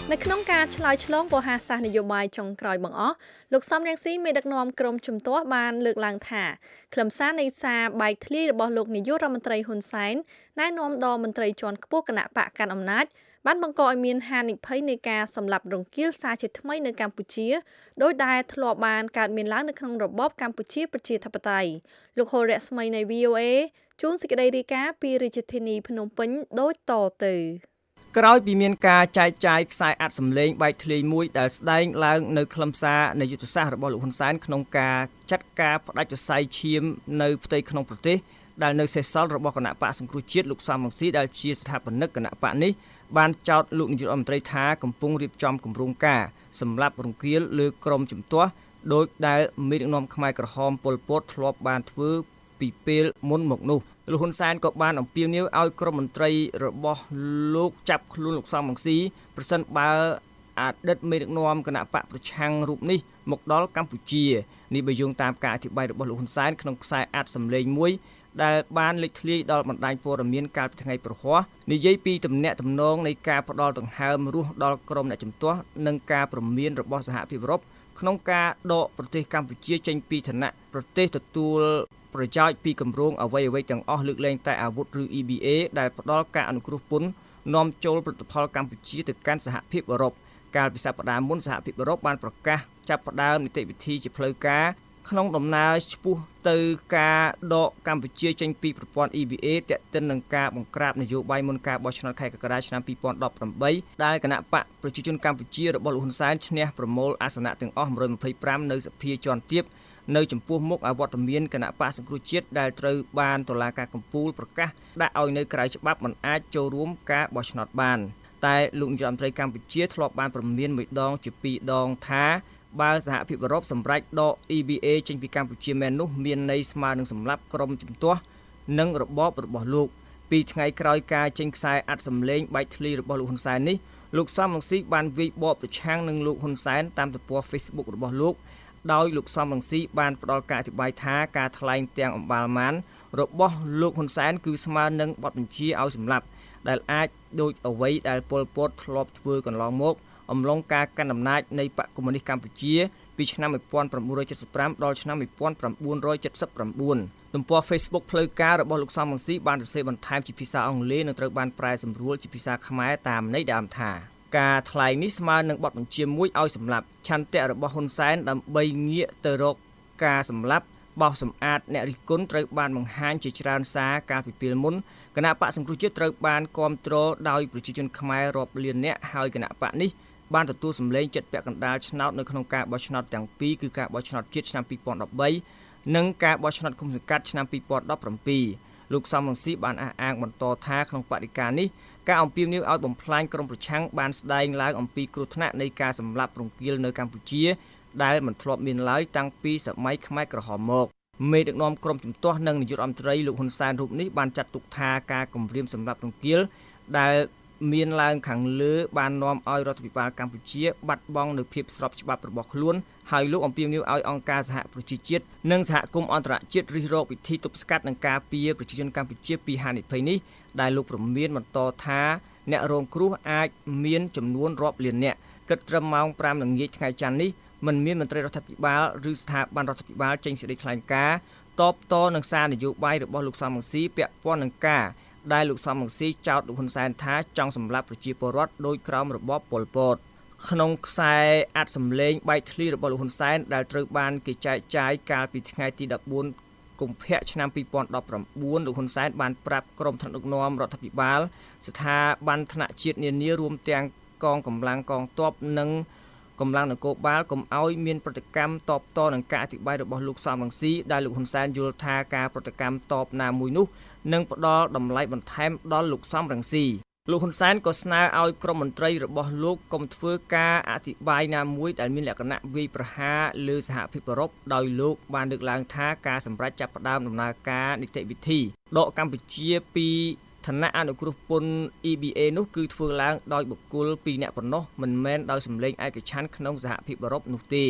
នៅក្នុងការឆ្លើយឆ្លងវោហារសាស្ត្រនយោបាយចុងក្រោយបង្អស់លោកសំរងស៊ីមេដឹកនាំក្រុមជំទាស់បានលើកឡើងថាខ្លឹមសារនៃសារបែកធ្លាយរបស់លោកនាយករដ្ឋមន្ត្រីហ៊ុនសែនណែនាំដល់មន្ត្រីជាន់ខ្ពស់គណៈបកកាន់អំណាចបានបង្កឲ្យមានហានិភ័យនៃការសម្លាប់រង្គាលសារជាថ្មីនៅកម្ពុជាដោយដែលធ្លាប់បានកើតមានឡើងនៅក្នុងរបបកម្ពុជាប្រជាធិបតេយ្យលោកហូរ៉ាស្មីនៃ វី អូ អេ ជួនសេចក្តីរាយការណ៍ពីរាជធានីភ្នំពេញដូចតទៅក្រោយពីមានការចែកចាយខ្សែអាត់សម្លេងបែកធ្លាយមួយដែលស្ដែងឡើងនៅខ្លឹមសារនៃយុទ្ធសាស្ត្ររបស់លោកហ៊ុនសែនក្នុងការចាត់ការផ្ដាច់វិស័យឈាមនៅផ្ទៃក្នុងប្រទេសដែលនៅសេសសល់របស់គណៈបកសង្គ្រោះជាតិលោកសំរងស៊ីដែលជាស្ថាបនិកគណៈបកនេះបានចោទលោកនាយករដ្ឋមន្ត្រីថាកំពុងរៀបចំគម្រោងការសម្រាប់រង្គាលលើក្រុមជំទាស់ដោយដែលមេដឹកនាំខ្មែរក្រហមប៉ុលពតធ្លាប់បានធ្វើពីពេលមុនមកនោះលោកហ៊ុនសែនក៏បានអំពាវនាវឲ្យក្រុមមន្ត្រីរបស់លោកចាប់ខ្លួនលោកសំរងស៊ីប្រសិនបើអតីតមេដឹកនាំគណៈបកប្រឆាំងរូបនេះមកដល់កម្ពុជានេះបើយោងតាមការអធិប្បាយរបស់លោកហ៊ុនសែនក្នុងខ្សែអាត់សម្លេងមួយដែលបានលេចធ្លាយដល់បណ្ដាញព័ត៌មានកាលពីថ្ងៃប្រហ័សនិយាយពីទំនាក់ទំនងនៃការផ្ដាល់ដង្ហើមរស់ដល់ក្រុមអ្នកជំទាស់និងការព្រមានរបស់សហភាពអឺរ៉ុបក្នុងការដកប្រទេសកម្ពុជាចេញពីឋានៈប្រទេសទទួលប្រយោជន៍ពីគម្រោងអ្វីៗទាំងអស់លើកលែងតែអាវុធឬ អ៊ី ប៊ី เอ ដែលផ្ដល់ការអនុគ្រោះពន្ធនាំចូលផលិតផលកម្ពុជាទៅកាន់សហភាពអឺរ៉ុបកាលពីសប្តាហ៍មុនសហភាពអឺរ៉ុបបានប្រកាសចាប់ផ្ដើមនីតិវិធីជាផ្លូវការក្នុងដំណើរឆ្ពោះទៅការដកកម្ពុជាចេញពីប្រព័ន្ធ អ៊ី ប៊ី เอ ទាក់ទិននឹងការបង្ក្រាបនយោបាយមុនការបោះឆ្នោតខែកក្កដាឆ្នាំពីរពាន់ដប់ប្រាំបីដែលគណៈបកប្រជាជនកម្ពុជារបស់លោកហ៊ុនសែនឈ្នះប្រមូលអាសនៈទាំងអស់មួយរយម្ភៃប្រាំនៅសភាជាន់ទាបនៅចំពោះមុខអវត្តមានគណៈបកសង្គ្រោះជាតិដែលត្រូវបានតុលាការកំពូលប្រកាសដាក់ឲ្យនៅក្រៅច្បាប់មិនអាចចូលរួមការបោះឆ្នោតបានតែលោកនាយករដ្ឋមន្ត្រីកម្ពុជាធ្លាប់បានព្រមានមួយដងជាពីរដងថាបើសហភាពអឺរ៉ុបសម្រេចដក អ៊ី ប៊ី เอ ចេញពីកម្ពុជាមែននោះមានន័យស្មើនឹងសម្លាប់ក្រុមជំទាស់និងរបបរបស់លោកពីថ្ងៃក្រោយការចេញខ្សែអាត់សម្លេងបែកធ្លាយរបស់លោកហ៊ុនសែននេះលោកសំរងស៊ីបានវាយបកប្រឆាំងនឹងលោកហ៊ុនសែនតាមទំព័រ Facebook របស់លោកដោយលោកសំរងស៊ីបានផ្ដល់ការអធិប្បាយថាការថ្លែងទាំងអំបាលម៉ានរបស់លោកហ៊ុនសែនគឺស្មើនឹងបទបញ្ជាឲ្យសម្លាប់ដែលអាចដូចអ្វីដែលប៉ុលពតធ្លាប់ធ្វើកន្លងមកអំឡុងការកាន់អំណាចនៃបកកុម្មុយនីសកម្ពុជាពីឆ្នាំmột nghìn chín trăm七十五ដល់ឆ្នាំmột nghìn chín trăm七mươi chínទំព័រ Facebook ផ្លូវការរបស់លោកសំរងស៊ីបានសរសេរបន្ថែមជាភាសាអង់គ្លេសនិងត្រូវបានប្រែសម្រួលជាភាសាខ្មែរតាមន័យដើមថាការថ្លែងនេះស្មើនឹងបទបញ្ជាមួយឲ្យសម្លាប់ឆន្ទៈរបស់ហ៊ុនសែនដើម្បីងាកទៅរកការសម្លាប់បោសសម្អាតអ្នករិះគន់ត្រូវបានបង្ហាញជាច្រើនសារកាលពីពេលមុនគណៈបកសង្គ្រោះជាតិត្រូវបានគ្រប់គ្រងដោយប្រជាជនខ្មែររាប់លាននាក់ហើយគណៈបកនេះបានទទួលសម្លេងចិត្តពាក់កណ្ដាលឆ្នោតនៅក្នុងការបោះឆ្នោតទាំងពីរគឺការបោះឆ្នោតជាតិឆ្នាំពីរពាន់ដប់បីនិងការបោះឆ្នោតឃុំសង្កាត់ឆ្នាំពីរពាន់ដប់ប្រាំពីរលោកសំរងស៊ីបានអះអាងបន្តថាក្នុងបរិយាកាសនេះការអំពាវនាវឲ្យបំផ្លាញក្រុមប្រឆាំងបានស្ដែងឡើងអំពីគ្រោះថ្នាក់នៃការសម្លាប់រង្គាលនៅកម្ពុជាដែលមិនធ្លាប់មានឡើយតាំងពីសម័យខ្មែរក្រហមមកមេដឹកនាំក្រុមជំទាស់និងនាយករដ្ឋមន្ត្រីលោកហ៊ុនសែនរូបនេះបានចាត់ទុកថាការគម្រាមសម្លាប់រង្គាលដែលមានឡើងខាងលើបាននាំឲ្យរដ្ឋាភិបាលកម្ពុជាបាត់បង់នូវភាពស្របច្បាប់របស់ខ្លួនហើយលោកអំពាវនាវឲ្យអង្គការសហប្រជាជាតិនិងសហគមន៍អន្តរជាតិរិះរកវិធីទប់ស្កាត់និងការពារប្រជាជនកម្ពុជាពីហានិភ័យនេះដែលលោកព្រមានបន្តថាអ្នករងគ្រោះអាចមានចំនួនរាប់លាននាក់គិតត្រឹមម៉ោងប្រាំល្ងាចថ្ងៃច័ន្ទនេះមិនមានមន្ត្រីរដ្ឋាភិបាលឬស្ថាប័នរដ្ឋាភិបាលចេញសេចក្តីថ្លែងការណ៍តបតនឹងសារនយោបាយរបស់លោកសំរងស៊ីពាក់ព័ន្ធនឹងការដែលលោកសំរងស៊ីចោទលោកហ៊ុនសែនថាចង់សម្លាប់ប្រជាពលរដ្ឋដោយក្រោមរបបប៉ុលពតក្នុងខ្សែអាត់សម្លេងបែកធ្លាយរបស់លោកហ៊ុនសែនដែលត្រូវបានគេចែកចាយកាលពីថ្ងៃទីដប់បួនកុម្ភៈឆ្នាំពីរពាន់ដប់ប្រាំបួនលោកហ៊ុនសែនបានប្រាប់ក្រុមថ្នាក់ដឹកនាំរដ្ឋាភិបាលស្ថាប័នថ្នាក់ជាតិនានារួមទាំងកងកម្លាំងកងទ័ពនិងកម្លាំងនគរបាលកុំឲ្យមានប្រតិកម្មតបតនឹងការអធិប្បាយរបស់លោកសំរងស៊ីដែលលោកហ៊ុនសែនយល់ថាការប្រតិកម្មតបណាមួយនោះនឹងផ្ដល់តម្លៃបន្ថែមដល់លោកសំរងស៊ីលោកហ៊ុនសែនក៏ស្នើឲ្យក្រុមមន្ត្រីរបស់លោកកុំធ្វើការអធិប្បាយណាមួយដែលមានលក្ខណៈវាយប្រហារលើសហភាពអឺរ៉ុបដោយលោកបានលើកឡើងថាការសម្រេចចាប់ផ្ដើមដំណើរការនីតិវិធីដកកម្ពុជាពីឋានៈអនុគ្រោះពន្ធ អ៊ី ប៊ី เอ នោះគឺធ្វើឡើងដោយបុគ្គលពីរនាក់ប៉ុណ្ណោះមិនមែនដោយសម្លេងឯកច្ឆន្ទក្នុងសហភាពអឺរ៉ុបនោះទេ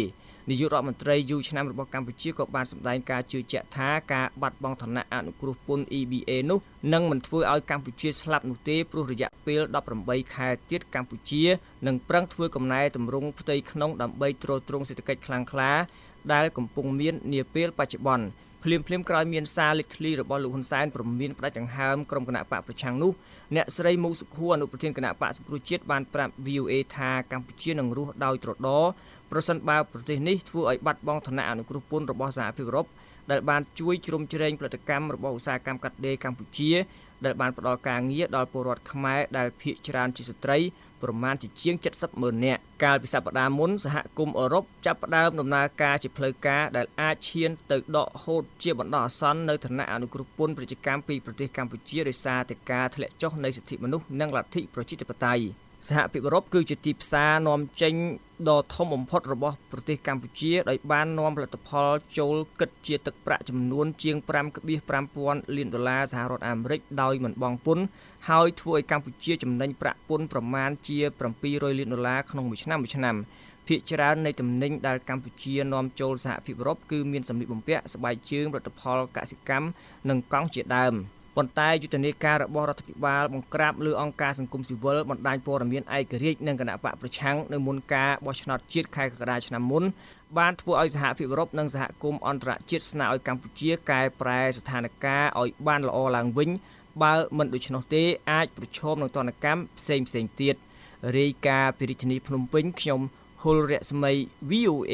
នាយករដ្ឋមន្ត្រីយូរឆ្នាំរបស់កម្ពុជាក៏បានសម្ដែងការជឿជាក់ថាការបាត់បង់ឋានៈអនុគ្រោះពន្ធ E B A នោះនឹងមិនធ្វើឲ្យកម្ពុជាស្លាប់នោះទេព្រោះរយៈពេលដប់ប្រាំបីខែទៀតកម្ពុជានឹងប្រឹងធ្វើកំណែទម្រង់ផ្ទៃក្នុងដើម្បីទ្រទ្រង់សេដ្ឋកិច្ចខ្លាំងក្លាដែលកំពុងមាននាពេលបច្ចុប្បន្នភ្លាមភ្លាមក្រោយមានសារលេខធ្លីរបស់លោកហ៊ុនសែនព្រមានផ្ដាច់ដង្ហើមក្រុមគណៈបកប្រឆាំងនោះអ្នកស្រីមូសុខួរអនុប្រធានគណៈបកសង្គ្រោះជាតិបានប្រាប់ V O A ថាកម្ពុជានឹងរស់ដោយត្រដរប្រសិនបើប្រទេសនេះធ្វើឲ្យបាត់បង់ឋានៈអនុគ្រោះពន្ធរបស់សហភាពអឺរ៉ុបដែលបានជួយជ្រោមជ្រែងផលិតកម្មរបស់ឧស្សាហកម្មកាត់ដេរកម្ពុជាដែលបានផ្ដល់ការងារដល់ពលរដ្ឋខ្មែរដែលភាគច្រើនជាស្ត្រីប្រមាណជាជាងเจ็ดสิบម៉ឺននាក់កាលពីសប្តាហ៍មុនសហគមន៍អឺរ៉ុបចាប់ផ្ដើមដំណើរការជាផ្លូវការដែលអាចឈានទៅដកហូតជាបណ្ដោះអាសន្ននៅឋានៈអនុគ្រោះពន្ធពាណិជ្ជកម្មពីប្រទេសកម្ពុជាដោយសារតែការធ្លាក់ចុះនៃសិទ្ធិមនុស្សនិងលទ្ធិប្រជាធិបតេយ្យសហភាពអឺរ៉ុបគឺជាទីផ្សារនាំចេញដ៏ធំបំផុតរបស់ប្រទេសកម្ពុជាដោយបាននាំផលិតផលចូលគិតជាទឹកប្រាក់ចំនួនជាង five point five ពាន់លានដុល្លារសហរដ្ឋអាមេរិកដោយមិនបង់ពន្ធហើយធ្វើឲ្យកម្ពុជាចំណេញប្រាក់ពន្ធប្រមាណជាseven hundredលានដុល្លារក្នុងមួយឆ្នាំមួយឆ្នាំភាគច្រើននៃទំនិញដែលកម្ពុជានាំចូលសហភាពអឺរ៉ុបគឺមានសម្លៀកបំពាក់ស្បែកជើងផលិតផលកសិកម្មនិងកង់ជាដើមប៉ុន្តែយុទ្ធនាការរបស់រដ្ឋាភិបាលបង្ក្រាបលើអង្គការសង្គមស៊ីវិលបណ្ដាញព័ត៌មានឯករាជ្យនិងគណៈបកប្រឆាំងនៅមុនការបោះឆ្នោតជាតិខែកក្កដាឆ្នាំមុនបានធ្វើឲ្យសហភាពអឺរ៉ុបនិងសហគមន៍អន្តរជាតិស្នើឲ្យកម្ពុជាកែប្រែស្ថានភាពឲ្យបានល្អឡើងវិញបើមិនដូច្នោះទេអាចប្រឈមនឹងទណ្ឌកម្មផ្សេងផ្សេងទៀតរាយការណ៍ពីរាជធានីភ្នំពេញខ្ញុំហុលរស្មី V O A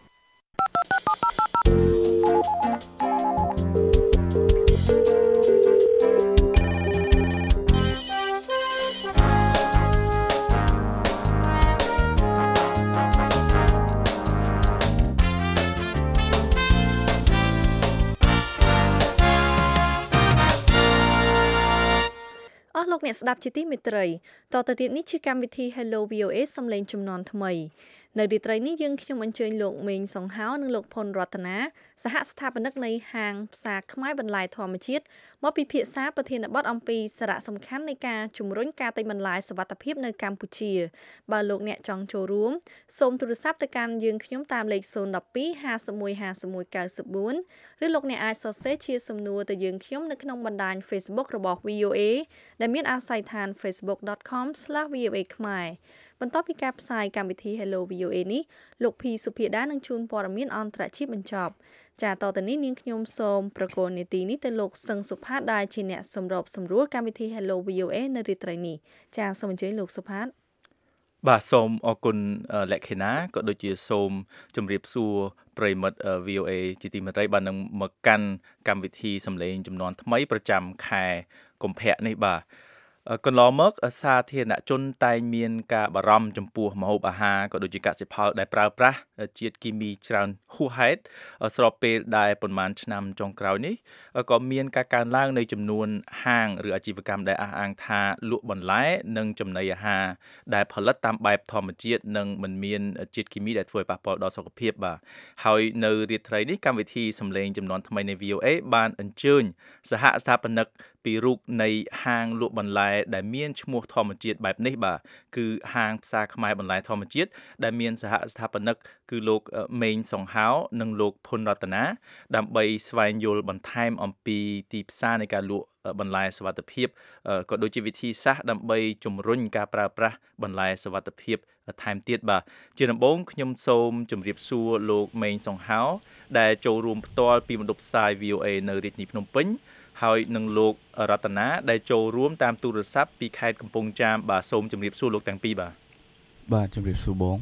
អស់លោកអ្នកស្ដាប់ជាទីមេត្រីតទៅទៀតនេះជាកម្មវិធី Hello V O A សំឡេងជំនាន់ថ្មីនៅរាត្រីនេះយើងខ្ញុំអញ្ជើញលោកមេងសង្ហោនិងលោកផុនរតនាសហស្ថាបនិកនៃហាងផ្សារខ្មែរបន្លែធម្មជាតិមកពិភាក្សាប្រធានបទអំពីសារៈសំខាន់នៃការជំរុញការទិញបន្លែសុវត្ថិភាពនៅកម្ពុជាបើលោកអ្នកចង់ចូលរួមសូមទូរស័ព្ទទៅកាន់យើងខ្ញុំតាមលេខzero one two ห้าหนึ่ง ห้าหนึ่ง nine fourឬលោកអ្នកអាចសរសេរជាសំណួរទៅយើងខ្ញុំនៅក្នុងបណ្ដាញ Facebook របស់ V O A ដែលមានអាស័យដ្ឋាន facebook dot com slash v o a ខ្មែរបន្ទាប់ពីការផ្សាយកម្មវិធី Hello V O A នេះលោកភីសុភាដានឹងជូនព័ត៌មានអន្តរជាតិបញ្ចប់ចាតទៅនេះនាងខ្ញុំសូមប្រកល់នីតិនេះទៅលោកសឹងសុផាតដែលជាអ្នកសម្របសម្រួលកម្មវិធី Hello V O A នៅរាត្រីនេះចាសូមអញ្ជើញលោកសុផាតបាទសូមអរគុណលក្ខិណាក៏ដូចជាសូមជម្រាបសួរប្រិមិត្ត V O A ជាទីមេត្រីបាននឹងមកកាន់កម្មវិធីសម្លេងចំនួនថ្មីប្រចាំខែកុម្ភៈនេះបាទកន្លងមកសាធារណជនតែងមានការបារម្ភចំពោះម្ហូបអាហារក៏ដូចជាកសិផលដែលប្រើប្រាស់ជាតិគីមីច្រើនហួសហេតុស្របពេលដែលប្រមាណឆ្នាំចុងក្រោយនេះក៏មានការកើនឡើងនៃចំនួនហាងឬអាជីវកម្មដែលអះអាងថាលក់បន្លែនិងចំណីអាហារដែលផលិតតាមបែបធម្មជាតិនិងមិនមានជាតិគីមីដែលធ្វើឲ្យប៉ះពាល់ដល់សុខភាពបាទហើយនៅរាត្រីនេះកម្មវិធីសម្លេងចំនួនថ្មីនៃ V O A បានអញ្ជើញសហស្ថាបនិកពីរូបនៃហាងលក់បន្លែដែលមានឈ្មោះធម្មជាតិបែបនេះបាទគឺហាងផ្សារខ្មែរបន្លែធម្មជាតិដែលមានសហស្ថាបនិកគឺលោកមេងសង្ហោនិងលោកផុនរតនាដើម្បីស្វែងយល់បន្ថែមអំពីទីផ្សារនៃការលក់បន្លែសុវត្ថិភាពក៏ដូចជាវិធីសាស្ត្រដើម្បីជំរុញការប្រើប្រាស់បន្លែសុវត្ថិភាពថែមទៀតបាទជាដំបូងខ្ញុំសូមជម្រាបសួរលោកមេងសង្ហោដែលចូលរួមផ្ទាល់ពីមណ្ឌលផ្សាយ V O A នៅរាជធានីភ្នំពេញហើយនឹងលោករតនាដែលចូលរួមតាមទូរស័ព្ទពីខេត្តកំពង់ចាមបាទសូមជម្រាបសួរលោកទាំងពីរបាទបាទជម្រាបសួរបង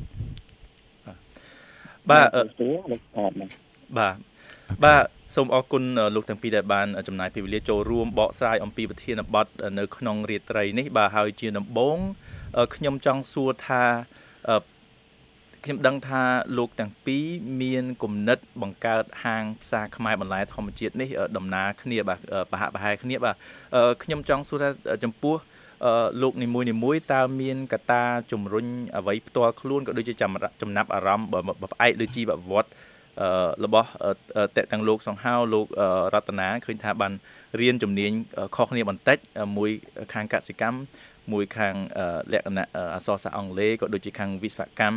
បាទបាទបាទសូមអរគុណលោកទាំងពីរដែលបានចំណាយពេលវេលាចូលរួមបកស្រាយអំពីប្រធានបទនៅក្នុងរាត្រីនេះបាទហើយជាដំបូងខ្ញុំចង់សួរថាខ្ញុំដឹងថាលោកទាំងពីរមានគំនិតបង្កើតហាងផ្សារខ្មែរបន្លែធម្មជាតិនេះដំណើរគ្នាបាទប្រហាក់ប្រហែលគ្នាបាទខ្ញុំចង់សួរថាចំពោះលោកនីមួយនីមួយតើមានកត្តាជំរុញអ្វីផ្ទាល់ខ្លួនក៏ដូចជាចំណាប់អារម្មណ៍បើផ្អែកលើជីវប្រវត្តិរបស់តេទាំងលោកសង្ហោលោករតនាឃើញថាបានរៀនជំនាញខុសគ្នាបន្តិចមួយខាងកសិកម្មមួយខាងលក្ខណៈអក្សរសាស្ត្រអង់គ្លេសក៏ដូចជាខាងវិស្វកម្ម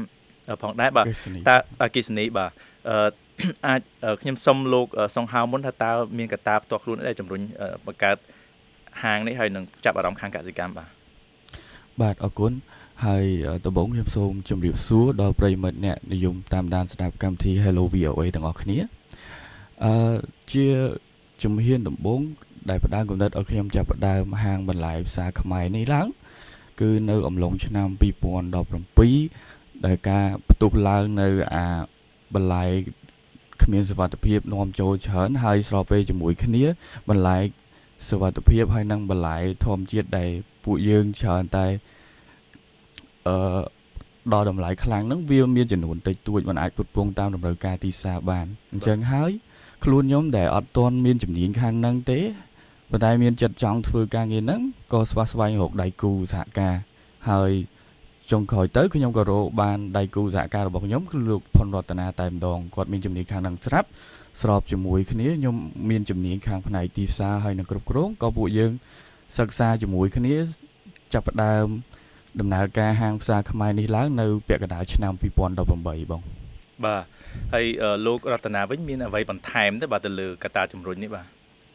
ផងដែរបាទតើអគិសនីបាទអឺអាចខ្ញុំសុំលោកសង្ហៅមុនថាតើមានកត្តាផ្ទាល់ខ្លួនដែលជំរុញបង្កើតហាងនេះហើយនឹងចាប់អារម្មណ៍ខាងកសិកម្មបាទបាទអរគុណហើយដំបូងខ្ញុំសូមជម្រាបសួរដល់ប្រិយមិត្តអ្នកនិយមតាមដានស្ដាប់កម្មវិធី Hello វី អូ เอ ទាំងអស់គ្នាអឺជាជំហានដំបូងដែលផ្ដើមកំណត់ឲ្យខ្ញុំចាប់ផ្ដើមហាងបន្លែផ្សារខ្មែរនេះឡើងគឺនៅអំឡុងឆ្នាំពីរពាន់ដប់ប្រាំពីរដែលការផ្ទុះឡើងនៅអាបន្លែគ្មានសុវត្ថិភាពនាំចូលច្រើនហើយស្របពេលជាមួយគ្នាបន្លែសុវត្ថិភាពហើយនិងបន្លែធម្មជាតិដែលពួកយើងច្រើនតែអឺដល់តម្លៃខ្លាំងហ្នឹងវាមានចំនួនតិចតួចមិនអាចផ្គត់ផ្គង់តាមតម្រូវការទីផ្សារបានអញ្ចឹងហើយខ្លួនខ្ញុំដែលអត់ទាន់មានជំនាញខាងហ្នឹងទេប៉ុន្តែមានចិត្តចង់ធ្វើការងារហ្នឹងក៏ស្វះស្វែងរកដៃគូសហការហើយចុងក្រោយទៅខ្ញុំក៏រកបានដៃគូសហការរបស់ខ្ញុំគឺលោកផុនរតនាតែម្ដងគាត់មានជំនាញខាងហ្នឹងស្រាប់ស្របជាមួយគ្នាខ្ញុំមានជំនាញខាងផ្នែកទីផ្សារហើយនឹងគ្រប់គ្រងក៏ពួកយើងសិក្សាជាមួយគ្នាចាប់ផ្ដើមដំណើរការហាងផ្សារខ្មែរនេះឡើងនៅពាក់កណ្ដាលឆ្នាំពីរពាន់ដប់ប្រាំបីបងបាទហើយលោករតនាវិញមានអ្វីបន្ថែមទេបាទទៅលើកត្តាជំរុញនេះបាទ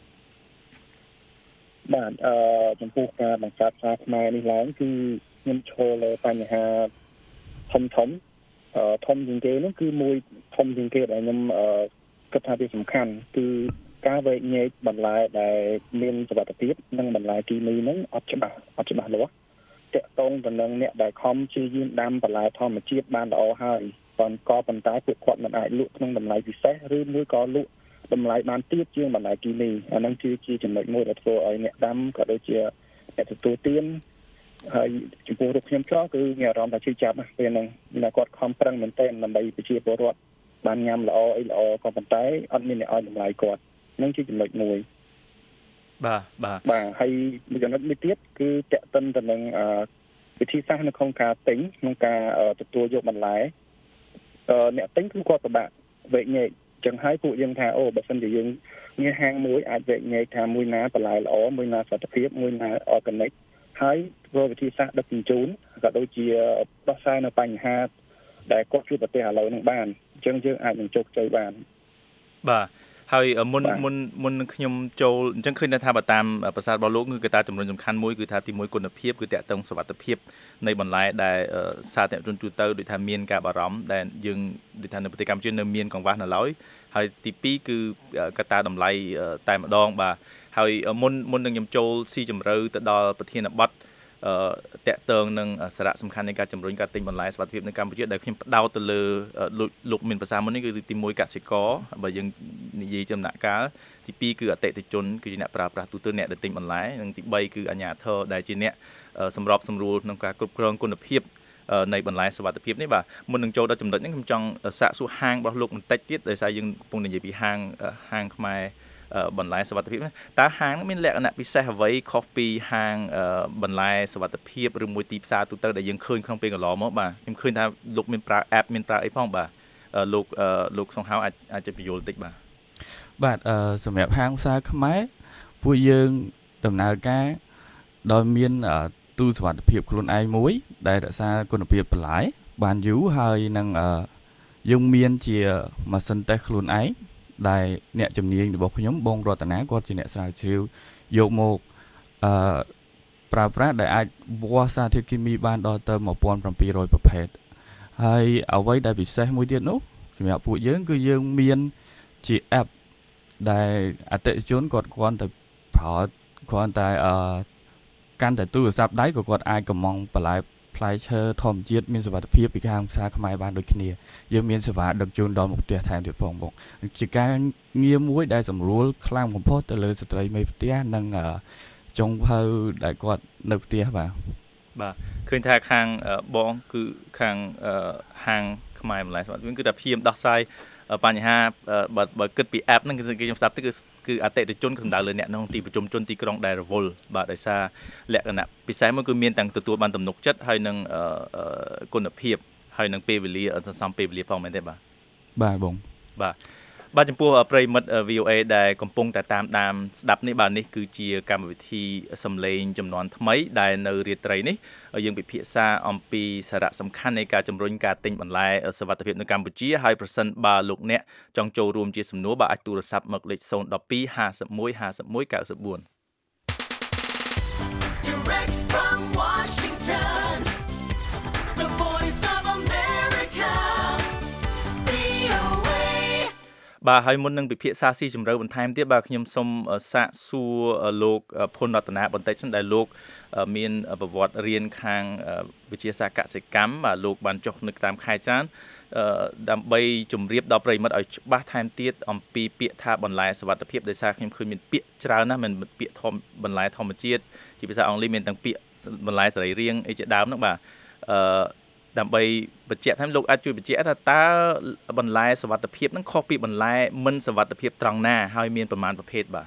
បាទអឺចំពោះការបង្កើតផ្សារខ្មែរនេះឡើងគឺខ្ញុំឈរលើបញ្ហាធំធំអឺធំជាងគេនោះគឺមួយធំជាងគេដែលខ្ញុំអឺគិតថាវាសំខាន់គឺការវែកញែកបន្លែដែលមានសុវត្ថិភាពនិងបន្លែគីមីហ្នឹងអត់ច្បាស់អត់ច្បាស់លាស់តាក់ទងទៅនឹងអ្នកដែលខំព្យាយាមដាំបន្លែធម្មជាតិបានល្អហើយប៉ុន្តែក៏ប៉ុន្តែពួកគាត់មិនអាចលក់ក្នុងតម្លៃពិសេសឬមួយក៏លក់តម្លៃបានទាបជាងបន្លែគីមីអាហ្នឹងគឺជាចំណុចមួយដែលធ្វើឲ្យអ្នកដាំក៏ដូចជាអ្នកទទួលទានហើយចំពោះរូបខ្ញុំចោលគឺមានអារម្មណ៍ថាជឿចាប់ណាស់ពេលហ្នឹងអ្នកគាត់ខំប្រឹងមែនទែនដើម្បីប្រជាពលរដ្ឋបានញ៉ាំល្អអីល្អក៏ប៉ុន្តែអត់មានអ្នកឲ្យតម្លៃគាត់ហ្នឹងជាចំណុចមួយបាទបាទបាទហើយមួយចំណុចមួយទៀតគឺតេតិនទៅនឹងវិធីសាស្ត្រនៅក្នុងការទិញក្នុងការទទួលយកបន្លែអ្នកទិញគឺគាត់ពិបាកវែកញែកចឹងហើយពួកយើងថាអូបើសិនជាយើងមានហាងមួយអាចវែកញែកថាមួយណាបន្លែល្អមួយណាសុខភាពមួយណាអอร์ហ្គានិកហើយធ្វើវិធីសាស្ត្រដឹកជញ្ជូនក៏ដូចជាដោះស្រាយនៅបញ្ហាដែលគាត់ជួបប្រទះឥឡូវនឹងបានអញ្ចឹងយើងអាចនឹងជោគជ័យបានបាទហើយមុនមុនមុននឹងខ្ញុំចូលអញ្ចឹងឃើញថាបើតាមប្រសាទរបស់លោកគឺកត្តាជំរុញសំខាន់មួយគឺថាទីមួយគុណភាពគឺតាក់ទងសុវត្ថិភាពនៃបន្លែដែលសាធារណជនទូទៅដូចថាមានការបារម្ភដែលយើងដូចថានៅប្រទេសកម្ពុជានៅមានកង្វះនៅឡើយហើយទីពីរគឺកត្តាតម្លៃតែម្ដងបាទហើយមុនមុននឹងខ្ញុំចូលស៊ីជម្រៅទៅដល់ប្រធានបទអឺតាក់ទងនឹងសារៈសំខាន់នៃការជំរុញការទិញបន្លែសុវត្ថិភាពនៅកម្ពុជាដែលខ្ញុំផ្ដោតទៅលើលោកមានប្រសាសន៍មុននេះគឺទីមួយកសិករបើយើងនិយាយចំណាក់កាលទីពីរគឺអតិថិជនគឺជាអ្នកប្រើប្រាស់ទូទៅអ្នកដែលទិញបន្លែនិងទីបីគឺអាជ្ញាធរដែលជាអ្នកសម្របសម្រួលក្នុងការគ្រប់គ្រងគុណភាពនៃបន្លែសុវត្ថិភាពនេះបាទមុននឹងចូលដល់ចំណុចនេះខ្ញុំចង់សាកសួរហាងរបស់លោកបន្តិចទៀតដោយសារយើងកំពុងនិយាយពីហាងហាងខ្មែរបន្លែសុវត្ថិភាពតើហាងមានលក្ខណៈពិសេសអ្វីខុសពីហាងបន្លែសុវត្ថិភាពឬមួយទីផ្សារទូទៅដែលយើងឃើញក្នុងពេលកន្លងមកបាទខ្ញុំឃើញថាលោកមានប្រើ app មានប្រើអីផងបាទលោកលោកសង្ហៅអាចអាចបញ្យល់បន្តិចបាទបាទអឺសម្រាប់ហាងផ្សារខ្មែរពួកយើងដំណើរការដោយមានទូសុវត្ថិភាពខ្លួនឯងមួយដែលរក្សាគុណភាពបន្លែបានយូរហើយនឹងយើងមានជាម៉ាស៊ីនតេស្តខ្លួនឯងដែលអ្នកជំនាញរបស់ខ្ញុំបងរតនាគាត់ជាអ្នកស្រាវជ្រាវយកមកអឺប្រើប្រាស់ដែលអាចវាស់សារធាតុគីមីបានដល់ទៅmột nghìn bảy trămប្រភេទហើយអ្វីដែលពិសេសមួយទៀតនោះសម្រាប់ពួកយើងគឺយើងមានជា app ដែលអតិថិជនគាត់គ្រាន់តែប្រើគ្រាន់តែអឺកាន់តែទូរស័ព្ទដៃក៏គាត់អាចកំងបន្លែផ្លែឈើធម្មជាតិមានសុវត្ថិភាពពីខាងផ្សារខ្មែរបានដូចគ្នាយើងមានសេវាដឹកជូនដល់មុខផ្ទះថែមទៀតផងបងជាការងារមួយដែលសម្រួលខ្លាំងបំផុតទៅលើស្ត្រីមេផ្ទះនិងចុងភៅដែលគាត់នៅផ្ទះបាទបាទឃើញថាខាងបងគឺខាងហាងខ្មែរបន្លែសុវត្ថិភាពគឺតែព្យាយាមដោះស្រាយបញ្ហាបើបើគិតពី app ហ្នឹងគឺខ្ញុំស្ដាប់ទៅគឺគឺអតិថិជនសំដៅលើអ្នកក្នុងទីប្រជុំជនទីក្រុងដែលរវល់បាទដោយសារលក្ខណៈពិសេសមួយគឺមានទាំងទទួលបានទំនុកចិត្តហើយនឹងគុណភាពហើយនឹងពេលវេលាសន្សំពេលវេលាផងមែនទេបាទបាទបងបាទបាទចំពោះប្រិមិត្ត វី អូ เอ ដែលកំពុងតែតាមដានស្ដាប់នេះបាទនេះគឺជាកម្មវិធីសំឡេងចំនួនថ្មីដែលនៅរាត្រីនេះយើងពិភាក្សាអំពីសារៈសំខាន់នៃការជំរុញការទិញបន្លែសុវត្ថិភាពនៅកម្ពុជាហើយប្រសិនបើលោកអ្នកចង់ចូលរួមជាសំណួរបាទអាចទូរស័ព្ទមកលេខศูนย์ หนึ่ง สอง ห้า หนึ่ง ห้า หนึ่ง เก้า สี่ Direct from Washington, the voice of America, វី អូ เอបាទហើយមុននឹងពិភាក្សាស៊ីជម្រៅបន្ថែមទៀតបាទខ្ញុំសូមសាកសួរលោកភុនរតនាបន្តិចសិនដែលលោកមានប្រវត្តិរៀនខាងវិទ្យាសាស្ត្រកសិកម្មបាទលោកបានចុះនៅតាមខេត្តច្រើនដើម្បីជម្រាបដល់ប្រិយមិត្តឲ្យច្បាស់ថែមទៀតអំពីពាក្យថាបន្លែសុវត្ថិភាពដោយសារខ្ញុំឃើញមានពាក្យច្រើនណាស់មិនពាក្យធម្មបន្លែធម្មជាតិជាភាសាអង់គ្លេសមានទាំងពាក្យបន្លែសរីរាង្គអីជាដើមហ្នឹងបាទអឺដើម្បីបញ្ជាក់ថាលោកអាចជួយបញ្ជាក់ថាតើបន្លែសុវត្ថិភាពហ្នឹងខុសពីបន្លែមិនសុវត្ថិភាពត្រង់ណាហើយមានប្រមាណប្រភេទបាទ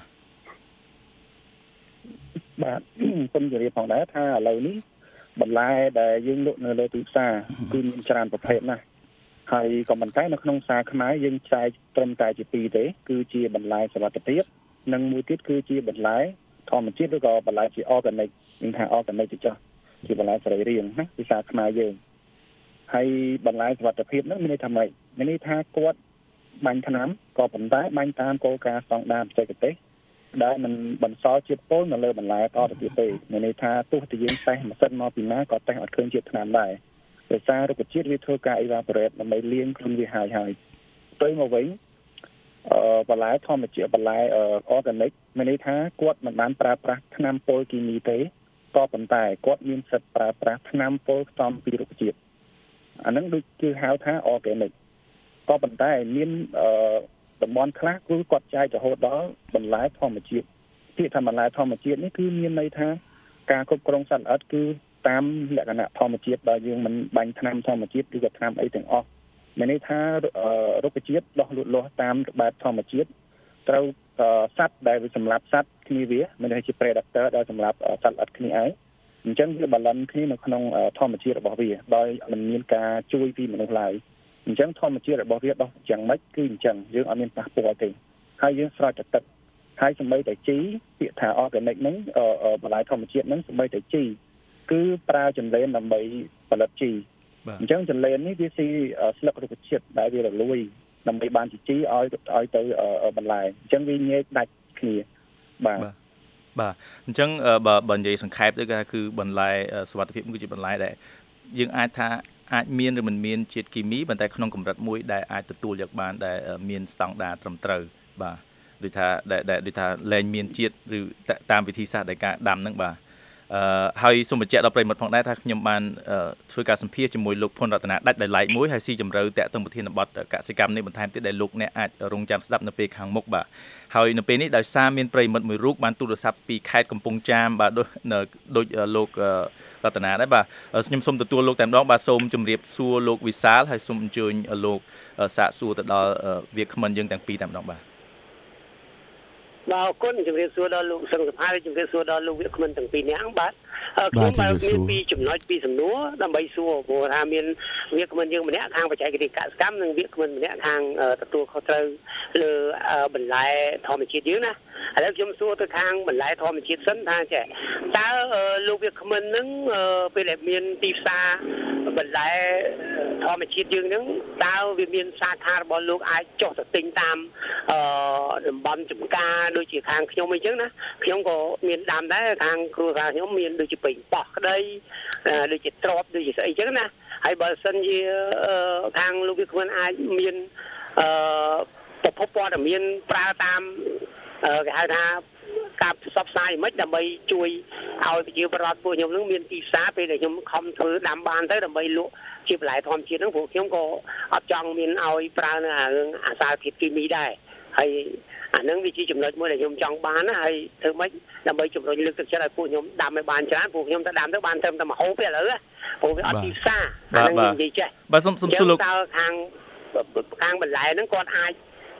បាទខ្ញុំជម្រាបផងដែរថាឥឡូវនេះបន្លែដែលយើងលក់នៅលើទីផ្សារគឺមានច្រើនប្រភេទណាស់ហើយក៏ប៉ុន្តែនៅក្នុងផ្សារខ្មែរយើងចែកត្រឹមតែជាពីរទេគឺជាបន្លែសុវត្ថិភាពនិងមួយទៀតគឺជាបន្លែធម្មជាតិឬក៏បន្លែជា organic មានថា organic ទៅចុះជាបន្លែសរីរាង្គណាភាសាខ្មែរយើងហើយបន្លែសុវត្ថិភាពហ្នឹងមានន័យថាម៉េចមានន័យថាគាត់បាញ់ថ្នាំក៏ប៉ុន្តែបាញ់តាមគោលការណ៍ស្តង់ដារបច្ចេកទេសដែលมันបន្សល់ជាតិពុលនៅលើបន្លែតទៅទៀតទេមានន័យថាទោះតែយើងតេស្តម៉ាស៊ីនមកពីណាក៏តេស្តអត់ឃើញជាតិថ្នាំដែរដោយសាររុក្ខជាតិវាធ្វើការ evaporate ដើម្បីលាងខ្លួនវាហើយហើយទៅមកវិញអឺបន្លែធម្មជាតិបន្លែ organic មានន័យថាគាត់មិនបានប្រើប្រាស់ថ្នាំពុលគីមីទេក៏ប៉ុន្តែគាត់មានសិទ្ធិប្រើប្រាស់ថ្នាំពុលផ្សំពីរុក្ខជាតិអាហ្នឹងដូចគឺហៅថា organic ក៏ប៉ុន្តែមានអឺតំបន់ខ្លះគឺគាត់ចែករហូតដល់បន្លែធម្មជាតិពាក្យថាបន្លែធម្មជាតិនេះគឺមានន័យថាការគ្រប់គ្រងសត្វល្អិតគឺតាមលក្ខណៈធម្មជាតិបើយើងមិនបាញ់ថ្នាំធម្មជាតិឬក៏ថ្នាំអីទាំងអស់មានន័យថារុក្ខជាតិដុះលូតលាស់តាមបែបធម្មជាតិត្រូវសត្វដែលវាសម្លាប់សត្វគ្នាវាមានន័យជា predator ដែលសម្លាប់សត្វល្អិតគ្នាឯងអញ្ចឹងវាបាឡិនគ្នានៅក្នុងធម្មជាតិរបស់វាដោយមិនមានការជួយពីមនុស្សឡើយអញ្ចឹងធម្មជាតិរបស់វាដោះយ៉ាងម៉េចគឺអញ្ចឹងយើងអត់មានប៉ះពាល់ទេហើយយើងស្រោចតែទឹកហើយសម្បីតែជីពាក្យថា organic ហ្នឹងបន្លែធម្មជាតិហ្នឹងសម្បីតែជីគឺប្រើចម្លែនដើម្បីផលិតជីអញ្ចឹងចម្លែននេះវាស៊ីស្លឹករុក្ខជាតិដែលវារលួយដើម្បីបានជាជីឲ្យឲ្យទៅបន្លែអញ្ចឹងវាងាយដាច់គ្នាបាទបាទអញ្ចឹងបើបើនិយាយសង្ខេបទៅគឺគឺបន្លែសុវត្ថិភាពគឺជាបន្លែដែលយើងអាចថាអាចមានឬមិនមានជាតិគីមីប៉ុន្តែក្នុងកម្រិតមួយដែលអាចទទួលយកបានដែលមានស្តង់ដារត្រឹមត្រូវបាទដូចថាដែលដូចថាលែងមានជាតិឬតាមវិធីសាស្ត្រនៃការដាំហ្នឹងបាទអឺហើយសូមបញ្ជាក់ដល់ប្រិយមិត្តផងដែរថាខ្ញុំបានធ្វើការសម្ភាសជាមួយលោកភុនរតនាដាច់ដោយឡែកមួយហើយស៊ីជម្រៅតាក់ទងប្រធានបទកសិកម្មនេះបន្ថែមទៀតដែលលោកអ្នកអាចរងចាំស្ដាប់នៅពេលខាងមុខបាទហើយនៅពេលនេះដោយសារមានប្រិយមិត្តមួយរូបបានទូរស័ព្ទពីខេត្តកំពង់ចាមបាទដូចដូចលោករតនាដែរបាទខ្ញុំសូមទទួលលោកតែម្ដងបាទសូមជម្រាបសួរលោកវិសាលហើយសូមអញ្ជើញលោកសាកសួរទៅដល់វាគ្មិនយើងទាំងពីរតែម្ដងបាទបាទអរគុណជំរាបសួរដល់លោកសង្ឃសភាជំរាបសួរដល់លោកវាគ្មិនទាំងពីរនាក់បាទខ្ញុំបាទមានពីចំណុចពីសំណួរដើម្បីសួរព្រោះថាមានវាគ្មិនយើងម្នាក់ខាងបច្ចេកទេសកសិកម្មនិងវាគ្មិនម្នាក់ខាងទទួលខុសត្រូវលើបន្លែធម្មជាតិយើងណាឥឡូវខ្ញុំសួរទៅខាងបន្លែធម្មជាតិសិនថាចេះតើលោកវាគ្មិននឹងពេលដែលមានទីផ្សារបន្លែធម្មជាតិយើងហ្នឹងតើវាមានសាខារបស់លោកអាចចុះទៅទិញតាមអឺតំបន់ចំការដូចជាខាងខ្ញុំអីចឹងណាខ្ញុំក៏មានដាំដែរខាងគ្រួសារខ្ញុំមានដូចជាពេញប៉ោះក្តីដូចជាទ្របដូចជាស្អីចឹងណាហើយបើសិនជាខាងលោកវាគ្មិនអាចមានអឺប្រភពព័ត៌មានប្រើតាមគេហៅថាការផ្សព្វផ្សាយមិនដើម្បីជួយឲ្យប្រជាពលរដ្ឋពួកខ្ញុំនឹងមានទីផ្សារពេលដែលខ្ញុំខំធ្វើដាំបានទៅដើម្បីលក់ជាបន្លែធម្មជាតិហ្នឹងព្រោះខ្ញុំក៏អត់ចង់មានឲ្យប្រើនៅរឿងអាសារធាតុគីមីដែរហើយអាហ្នឹងវាជាចំណុចមួយដែលខ្ញុំចង់បានណាហើយធ្វើម៉េចដើម្បីជំរុញលើកទឹកចិត្តឲ្យពួកខ្ញុំដាំឲ្យបានច្រើនពួកខ្ញុំទៅដាំទៅបានត្រឹមតែម្ហូបទេឥឡូវព្រោះវាអត់ទីផ្សារអាហ្នឹងនិយាយចេះបាទសុំសុំសួរលោកតើខាងខាងបន្លែហ្នឹងគាត់អាច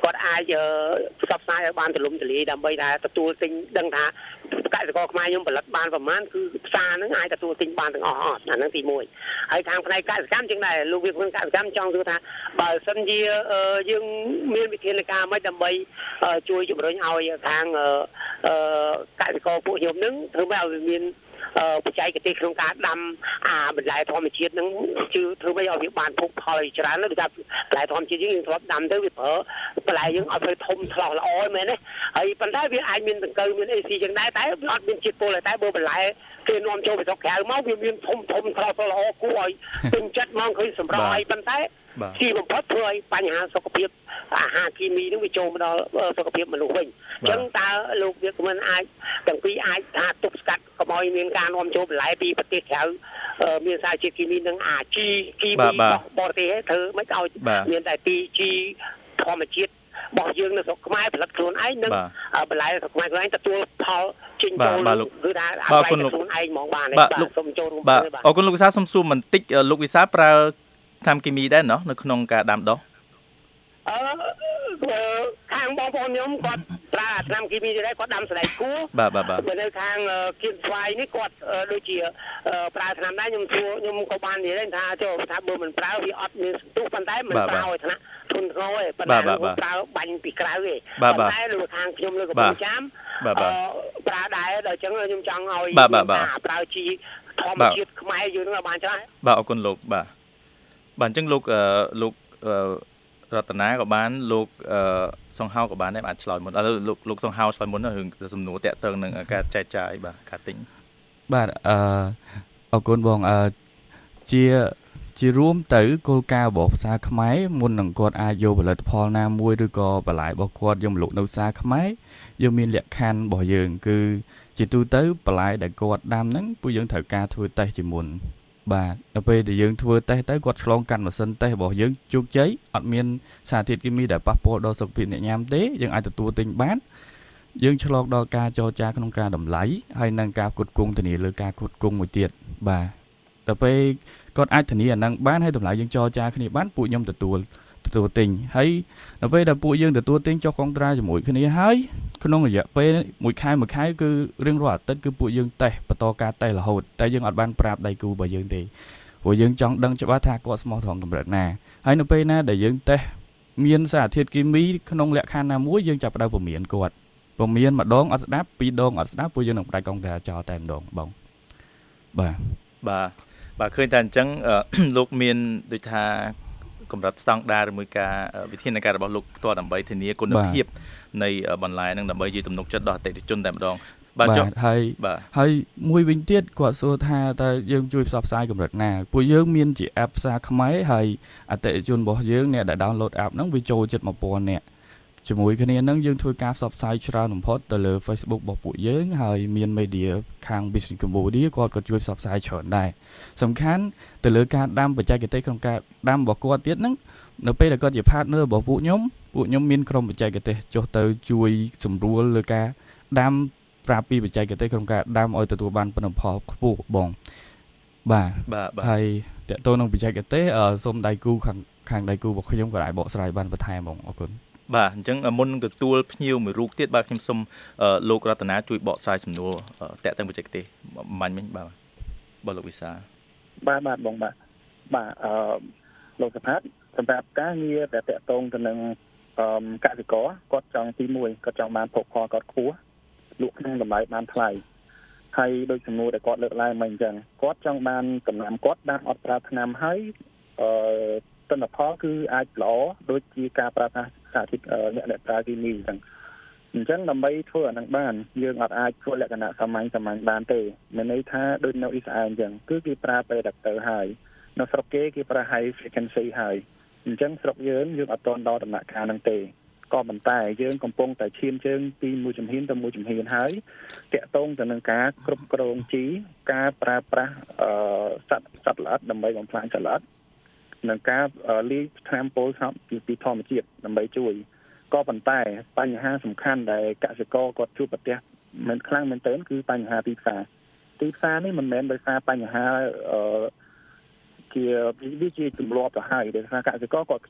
គាត់អាចផ្សព្វផ្សាយឲ្យបានទូលំទូលាយដើម្បីថាទទួលទិញដឹងថាកសិករខ្មែរខ្ញុំផលិតបានប្រមាណគឺផ្សារហ្នឹងអាចទទួលទិញបានទាំងអស់អស់អាហ្នឹងទីមួយហើយខាងផ្នែកកសិកម្មចឹងដែរលោកវាគ្មិនកសិកម្មចង់សួរថាបើសិនជាយើងមានវិធានការមួយដើម្បីជួយជំរុញឲ្យខាងកសិករពួកខ្ញុំហ្នឹងធ្វើឲ្យវាមានបច្ចេកទេសក្នុងការដាំអាបន្លែធម្មជាតិហ្នឹងគឺធ្វើឲ្យវាបានភោគផលច្រើនដូចថាបន្លែធម្មជាតិយើងធ្លាប់ដាំទៅវាប្រើបន្លែយើងអត់ទៅធំឆ្លោះល្អមែនទេហើយប៉ុន្តែវាអាចមានដង្កូវមានអីស៊ីចឹងដែរតែវាអត់មានជាតិពុលតែបើបន្លែគេនាំចូលពីស្រុកក្រៅមកវាមានធំធំឆ្លោះល្អគួរឲ្យពេញចិត្តមកឃើញសម្រស់ហើយប៉ុន្តែទីបំផុតធ្វើឲ្យបញ្ហាសុខភាពអាហារគីមីនឹងវាចូលមកដល់សុខភាពមនុស្សវិញអញ្ចឹងតើលោកវាគ្មិនអាចទាំងពីរអាចថាទប់ស្កាត់កុំឲ្យមានការនាំចូលបន្លែពីប្រទេសក្រៅមានសារជាតិគីមីនឹងអាជីគីមីរបស់បរទេសធ្វើមិនឲ្យមានតែទីជីធម្មជាតិរបស់យើងនៅស្រុកខ្មែរផលិតខ្លួនឯងនិងបន្លែស្រុកខ្មែរខ្លួនឯងទទួលផលចេញចូលគឺថាអាចខ្លួនឯងហ្មងបានបាទលោកសូមចូលរួមបាទអរគុណលោកវិសាលសូមសួរបន្តិចលោកវិសាលប្រើថ្នាំគីមីដែរណោះនៅក្នុងការដាំដុះអឺខាងបងប្អូនខ្ញុំគាត់ប្រើថ្នាំគីមីដែរគាត់ដាំសណ្តែកគួរបាទបាទបាទនៅខាងគៀនស្វាយនេះគាត់ដូចជាប្រើថ្នាំដែរខ្ញុំសួរខ្ញុំក៏បាននិយាយថាចូលថាបើមិនប្រើវាអត់មានសន្ទុះប៉ុន្តែមិនប្រើឲ្យថ្នាក់ធន់ធ្ងរទេប៉ុន្តែប្រើបាញ់ពីក្រៅទេប៉ុន្តែលើខាងខ្ញុំលើកំពង់ចាមប្រើដែរដល់អញ្ចឹងខ្ញុំចង់ឲ្យប្រើជីធម្មជាតិខ្មែរយើងនឹងបានច្រើនបាទអរគុណលោកបាទបាទអញ្ចឹងលោកលោករតនាក៏បានលោកសង្ហៅក៏បានដែរអាចឆ្លើយមុនឥឡូវលោកលោកសង្ហៅឆ្លើយមុនរឿងសំណួរតាក់ទងនឹងការចែកចាយបាទការទិញបាទអឺអរគុណបងអឺជាជារួមទៅគោលការណ៍របស់ផ្សារខ្មែរមុននឹងគាត់អាចយកផលិតផលណាមួយឬក៏បន្លែរបស់គាត់យកមកលក់នៅផ្សារខ្មែរយើងមានលក្ខខណ្ឌរបស់យើងគឺជាទូទៅបន្លែដែលគាត់ដាំហ្នឹងពួកយើងត្រូវការធ្វើតេស្តជាមុនបាទដល់ពេលដែលយើងធ្វើតេស្តទៅគាត់ឆ្លងកាត់ម៉ាស៊ីនតេស្តរបស់យើងជោគជ័យអត់មានសារធាតុគីមីដែលប៉ះពាល់ដល់សុខភាពអ្នកញ៉ាំទេយើងអាចទទួលទិញបានយើងឆ្លងដល់ការចរចាក្នុងការតម្លៃហើយនិងការផ្គត់ផ្គង់ធានាលើការផ្គត់ផ្គង់មួយទៀតបាទដល់ពេលគាត់អាចធានាអានឹងបានហើយតម្លៃយើងចរចាគ្នាបានពួកខ្ញុំទទួលទទួលទិញហើយដល់ពេលដែលពួកយើងទទួលទិញចុះកុងត្រាជាមួយគ្នាហើយក្នុងរយៈពេលមួយខែមួយខែគឺរៀងរាល់អាទិត្យគឺពួកយើងតេស្តបន្តការតេស្តរហូតតែយើងអត់បានប្រាប់ដៃគូរបស់យើងទេព្រោះយើងចង់ដឹងច្បាស់ថាគាត់ស្មោះត្រង់កម្រិតណាហើយនៅពេលណាដែលយើងតេស្តមានសារធាតុគីមីក្នុងលក្ខខណ្ឌណាមួយយើងចាប់ផ្ដើមពមៀនគាត់ពមៀនម្ដងអត់ស្ដាប់ពីរដងអត់ស្ដាប់ពួកយើងនឹងផ្ដាច់កុងត្រាចោលតែម្ដងបងបាទបាទបាទឃើញតែអញ្ចឹងលោកមានដូចថាកម្រិតស្តង់ដារឬមួយការវិធានការរបស់លោកផ្ទាល់ដើម្បីធានាគុណភាពនៃបន្លែនឹងដើម្បីជាទំនុកចិត្តដល់អតិថិជនតែម្ដងបាទហើយហើយមួយវិញទៀតគាត់សួរថាតើយើងជួយផ្សព្វផ្សាយកម្រិតណាពួកយើងមានជា app ផ្សារខ្មែរហើយអតិថិជនរបស់យើងអ្នកដែល download app ហ្នឹងវាចូលជិតmộtពាន់នាក់ជាមួយគ្នានឹងយើងធ្វើការផ្សព្វផ្សាយច្រើនបំផុតទៅលើ Facebook របស់ពួកយើងហើយមាន media ខាង Business Cambodia គាត់ក៏ជួយផ្សព្វផ្សាយច្រើនដែរសំខាន់ទៅលើការដាំបច្ចេកទេសក្នុងការដាំរបស់គាត់ទៀតហ្នឹងនៅពេលដែលគាត់ជា partner របស់ពួកខ្ញុំពួកខ្ញុំមានក្រុមបច្ចេកទេសចុះទៅជួយសម្រួលលើការដាំប្រាប់ពីបច្ចេកទេសក្នុងការដាំឲ្យទទួលបានផលផលខ្ពស់បងបាទហើយតើតើនឹងបច្ចេកទេសសូមដៃគូខាងខាងដៃគូរបស់ខ្ញុំក៏អាចបកស្រាយបានបន្ថែមបងអរគុណបាទអញ្ចឹងមុននឹងទទួលភ្ញៀវមួយរូបទៀតបាទខ្ញុំសូមលោករតនាជួយបកស្រាយសំណួរតាក់ទងបច្ចេកទេសបាញ់មិញបាទបាទលោកវិសាបាទបាទបងបាទបាទអឺលោកសុផាតសម្រាប់ការងារដែលតាក់ទងទៅនឹងកសិករគាត់ចង់ទីមួយគាត់ចង់បានភោគផលគាត់ខ្ពស់លក់ក្នុងតម្លៃបានថ្លៃហើយដូចសំណួរដែលគាត់លើកឡើងមកអញ្ចឹងគាត់ចង់បានដំណាំគាត់ដាំអត់ប្រើថ្នាំហើយអឺទិន្នផលគឺអាចល្អដូចជាការប្រើប្រាស់សារធាតុអ្នកដែលប្រើគីមីអញ្ចឹងអញ្ចឹងដើម្បីធ្វើអានឹងបានយើងអត់អាចធ្វើលក្ខណៈសាមញ្ញសាមញ្ញបានទេមានន័យថាដូចនៅអ៊ីស្រាអែលអញ្ចឹងគឺគេប្រើពេលដាក់ទ័រហើយនៅស្រុកគេគេប្រើ high frequency ហើយអញ្ចឹងស្រុកយើងយើងអត់ទាន់ដល់ដំណាក់កាលហ្នឹងទេក៏ប៉ុន្តែយើងកំពុងតែឈានជើងពីមួយជំហានទៅមួយជំហានហើយតាក់ទងទៅនឹងការគ្រប់គ្រងជីការប្រើប្រាស់អឺសត្វសត្វល្អិតដើម្បីបំផ្លាញសត្វល្អិតនឹងការលាយថ្នាំពុលស្ងប់ពីធម្មជាតិដើម្បីជួយក៏ប៉ុន្តែបញ្ហាសំខាន់ដែលកសិករគាត់ជួបប្រទះមិនខ្លាំងមែនទែនគឺបញ្ហាទីផ្សារទីផ្សារនេះមិនមែនដោយសារបញ្ហាអឺជាវាជាទម្លាប់ទៅហើយដោយសារកសិករគាត់ខ្ជិល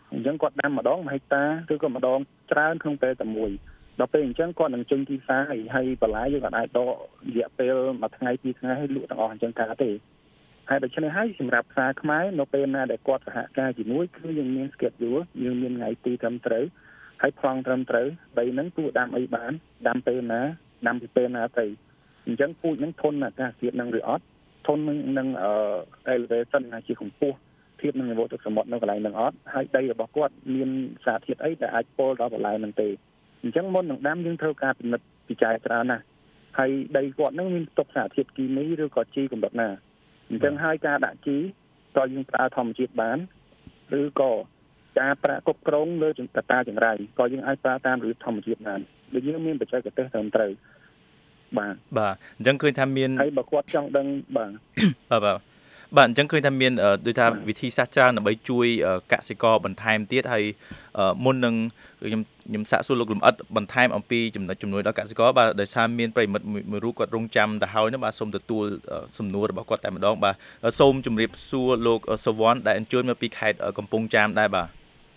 អញ្ចឹងគាត់ដាំម្ដងមួយហិកតាឬក៏ម្ដងច្រើនក្នុងពេលតែមួយដល់ពេលអញ្ចឹងគាត់នឹងចេញទីផ្សារហើយបន្លែយើងអាចដករយៈពេលមួយថ្ងៃពីរថ្ងៃហើយលក់ទាំងអស់អញ្ចឹងកើតទេហើយដូច្នេះហើយសម្រាប់ផ្សារខ្មែរនៅពេលណាដែលគាត់សហការជាមួយគឺយើងមាន schedule យើងមានថ្ងៃទីត្រឹមត្រូវហើយប្លង់ត្រឹមត្រូវដីហ្នឹងគួរដាំអីបានដាំពេលណាដាំពីពេលណាទៅអញ្ចឹងពូជហ្នឹងធន់អាកាសធាតុនឹងឬអត់ធន់នឹងនឹងអឺ elevation ជាកម្ពស់ធៀបនឹងniveauទឹកសមុទ្រនៅកន្លែងហ្នឹងអត់ហើយដីរបស់គាត់មានសារធាតុអីដែលអាចពលដល់បន្លែហ្នឹងទេអញ្ចឹងមុននឹងដាំយើងត្រូវការពិនិត្យពិចារណាច្រើនណាស់ហើយដីគាត់ហ្នឹងមានផ្ទុកសារធាតុគីមីឬក៏ជីកម្រិតណាអញ្ចឹងហើយការដាក់ជីតើយើងប្រើធម្មជាតិបានឬក៏ការប្រាក់គ្រប់គ្រងលើចង្កតាចង្រៃក៏យើងអាចប្រើតាមរបៀបធម្មជាតិបានដូចយើងមានបច្ចេកទេសត្រឹមត្រូវបាទបាទអញ្ចឹងឃើញថាមានហើយបើគាត់ចង់ដឹងបាទបាទបាទបាទអញ្ចឹងឃើញថាមានដូចថាវិធីសាស្ត្រច្រើនដើម្បីជួយកសិករបន្ថែមទៀតហើយមុននឹងខ្ញុំខ្ញុំសាកសួរលោកលំអិតបន្ថែមអំពីចំណុចជំនួយដល់កសិករបាទដោយសារមានប្រិមិត្តមួយរូបគាត់រងចាំទៅហើយនោះបាទសូមទទួលសំណួររបស់គាត់តែម្ដងបាទសូមជម្រាបសួរលោកសវ័នដែលអញ្ជើញមកពីខេត្តកំពង់ចាមដែរបាទ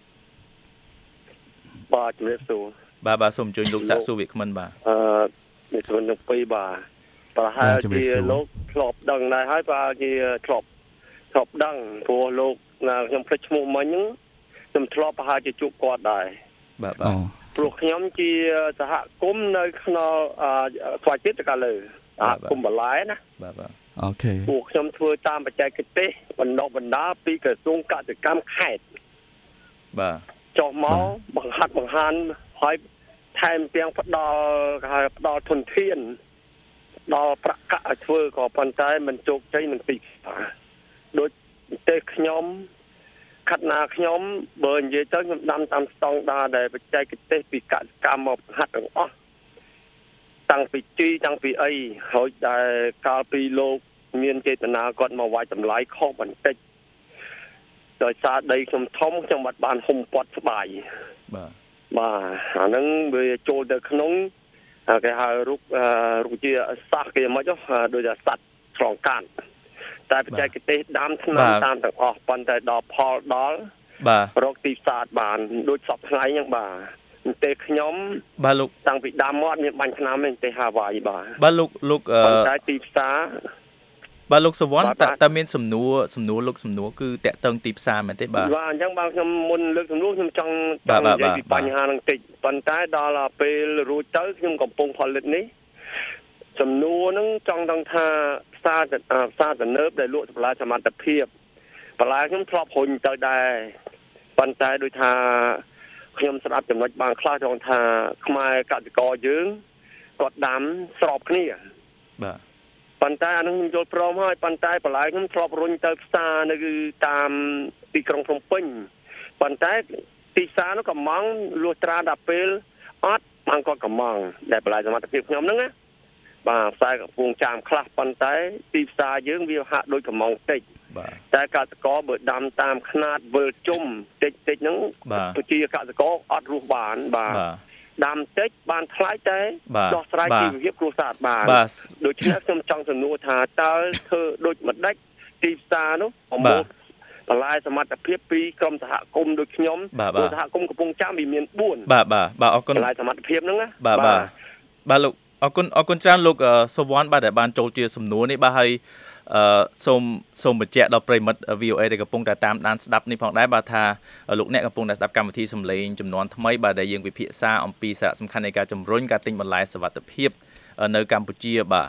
បាទជំរាបសួរបាទបាទសូមអញ្ជើញលោកសាកសួរវាគ្មិនបាទអឺមានជំនួយពីរបាទប្រហែលជាលោកធ្លាប់ដឹងដែរហើយប្រហែលជាធ្លាប់ធ្លាប់ដឹងព្រោះលោកខ្ញុំភ្លេចឈ្មោះមិញហ្នឹងខ្ញុំធ្លាប់ប្រហែលជាជួបគាត់ដែរបាទបាទព្រោះខ្ញុំជាសហគមន៍នៅក្នុងស្វ័យជាតិកាលលើសហគមន៍បន្លែណាបាទបាទអូខេព្រោះខ្ញុំធ្វើតាមបច្ចេកទេសបណ្ដុះបណ្ដាលពីក្រសួងកសិកម្មខេត្តបាទចុះមកបង្ហាត់បង្ហាញហើយថែមទាំងផ្ដល់គេផ្ដល់ធនធានដល់ប្រាក់កាក់ឲ្យធ្វើក៏ប៉ុន្តែមិនជោគជ័យនឹងទីផ្សារដូចទេខ្ញុំខណ្ឌណាខ្ញុំបើនិយាយទៅខ្ញុំដាំតាមស្តង់ដារដែលបច្ចេកទេសពីកសិកម្មមកហាត់ទាំងអស់តាំងពីជីតាំងពីអីហើយដែលកាលពីលោកមានចេតនាគាត់មកវាយតម្លៃខុសបន្តិចដោយសារដីខ្ញុំធំខ្ញុំបាត់បានហុំពាត់ស្បាយបាទបាទអាហ្នឹងវាចូលទៅក្នុងគេហៅរូបរូបជាសាសគេមកចុះដូចថាសัตว์ឆ្លងកាត់តែបច្ចេកទេសដាំថ្នាំតាមទាំងអស់ប៉ុន្តែដល់ផលដល់បាទរកទីផ្សារបានដូចសពថ្ងៃហ្នឹងបាទទេខ្ញុំបាទលោកតាំងពីដាំមកមានបាញ់ថ្នាំទេទេហាវ៉ៃបាទបាទលោកលោកប៉ុន្តែទីផ្សារបាទលោកសវ័នតើតើមានសំណួរសំណួរលោកសំណួរគឺតាក់ទងទីផ្សារមែនទេបាទបាទអញ្ចឹងបាទខ្ញុំមុនលើកសំណួរខ្ញុំចង់ចង់និយាយពីបញ្ហាហ្នឹងតិចប៉ុន្តែដល់ពេលរួចទៅខ្ញុំកំពុងផលិតនេះសំណួរហ្នឹងចង់ដឹងថាផ្សារផ្សារទំនើបដែលលក់បន្លែសមត្ថភាពបន្លែខ្ញុំធ្លាប់រុញទៅដែរប៉ុន្តែដូចថាខ្ញុំស្ដាប់ចំណុចបានខ្លះចង់ថាខ្មែរកសិករយើងគាត់ដាំស្របគ្នាបាទប៉ុន្តែអានឹងខ្ញុំយល់ព្រមហើយប៉ុន្តែបន្លែខ្ញុំធ្លាប់រុញទៅផ្សារនៅតាមទីក្រុងភ្នំពេញប៉ុន្តែទីផ្សារនោះកំងលក់ត្រាដល់ពេលអត់បានគាត់កំងដែលបន្លែសមត្ថភាពខ្ញុំហ្នឹងណាបាទផ្សារកំពង់ចាមខ្លះប៉ុន្តែទីផ្សារយើងវាហាក់ដូចកំងតិចបាទតែកសិករបើដាំតាមຂ្នាតវិលជុំតិចតិចហ្នឹងប្រជាកសិករអត់រស់បានបាទដាំតិចបានថ្លៃតែដោះស្រាយជីវភាពគ្រួសារបានដូច្នេះខ្ញុំចង់សំណួរថាតើធ្វើដូចម្ដេចទីផ្សារនោះប្រមូលបន្លែសមត្ថភាពពីក្រុមសហគមន៍ដូចខ្ញុំព្រោះសហគមន៍កំពង់ចាមវាមានបួនបាទបាទបាទអរគុណបន្លែសមត្ថភាពហ្នឹងណាបាទបាទបាទលោកអរគុណអរគុណច្រើនលោកសវ័នបាទដែលបានចូលជាសំណួរនេះបាទហើយអឺសូមសូមបញ្ជាក់ដល់ប្រិមិត្ត វី អូ អេ ដែលកំពុងតែតាមដានស្ដាប់នេះផងដែរបាទថាលោកអ្នកកំពុងតែស្ដាប់កម្មវិធីសំឡេងចំនួនថ្មីបាទដែលយើងវិភាគសារអំពីសារៈសំខាន់នៃការជំរុញការទិញបន្លែសុវត្ថិភាពនៅកម្ពុជាបាទ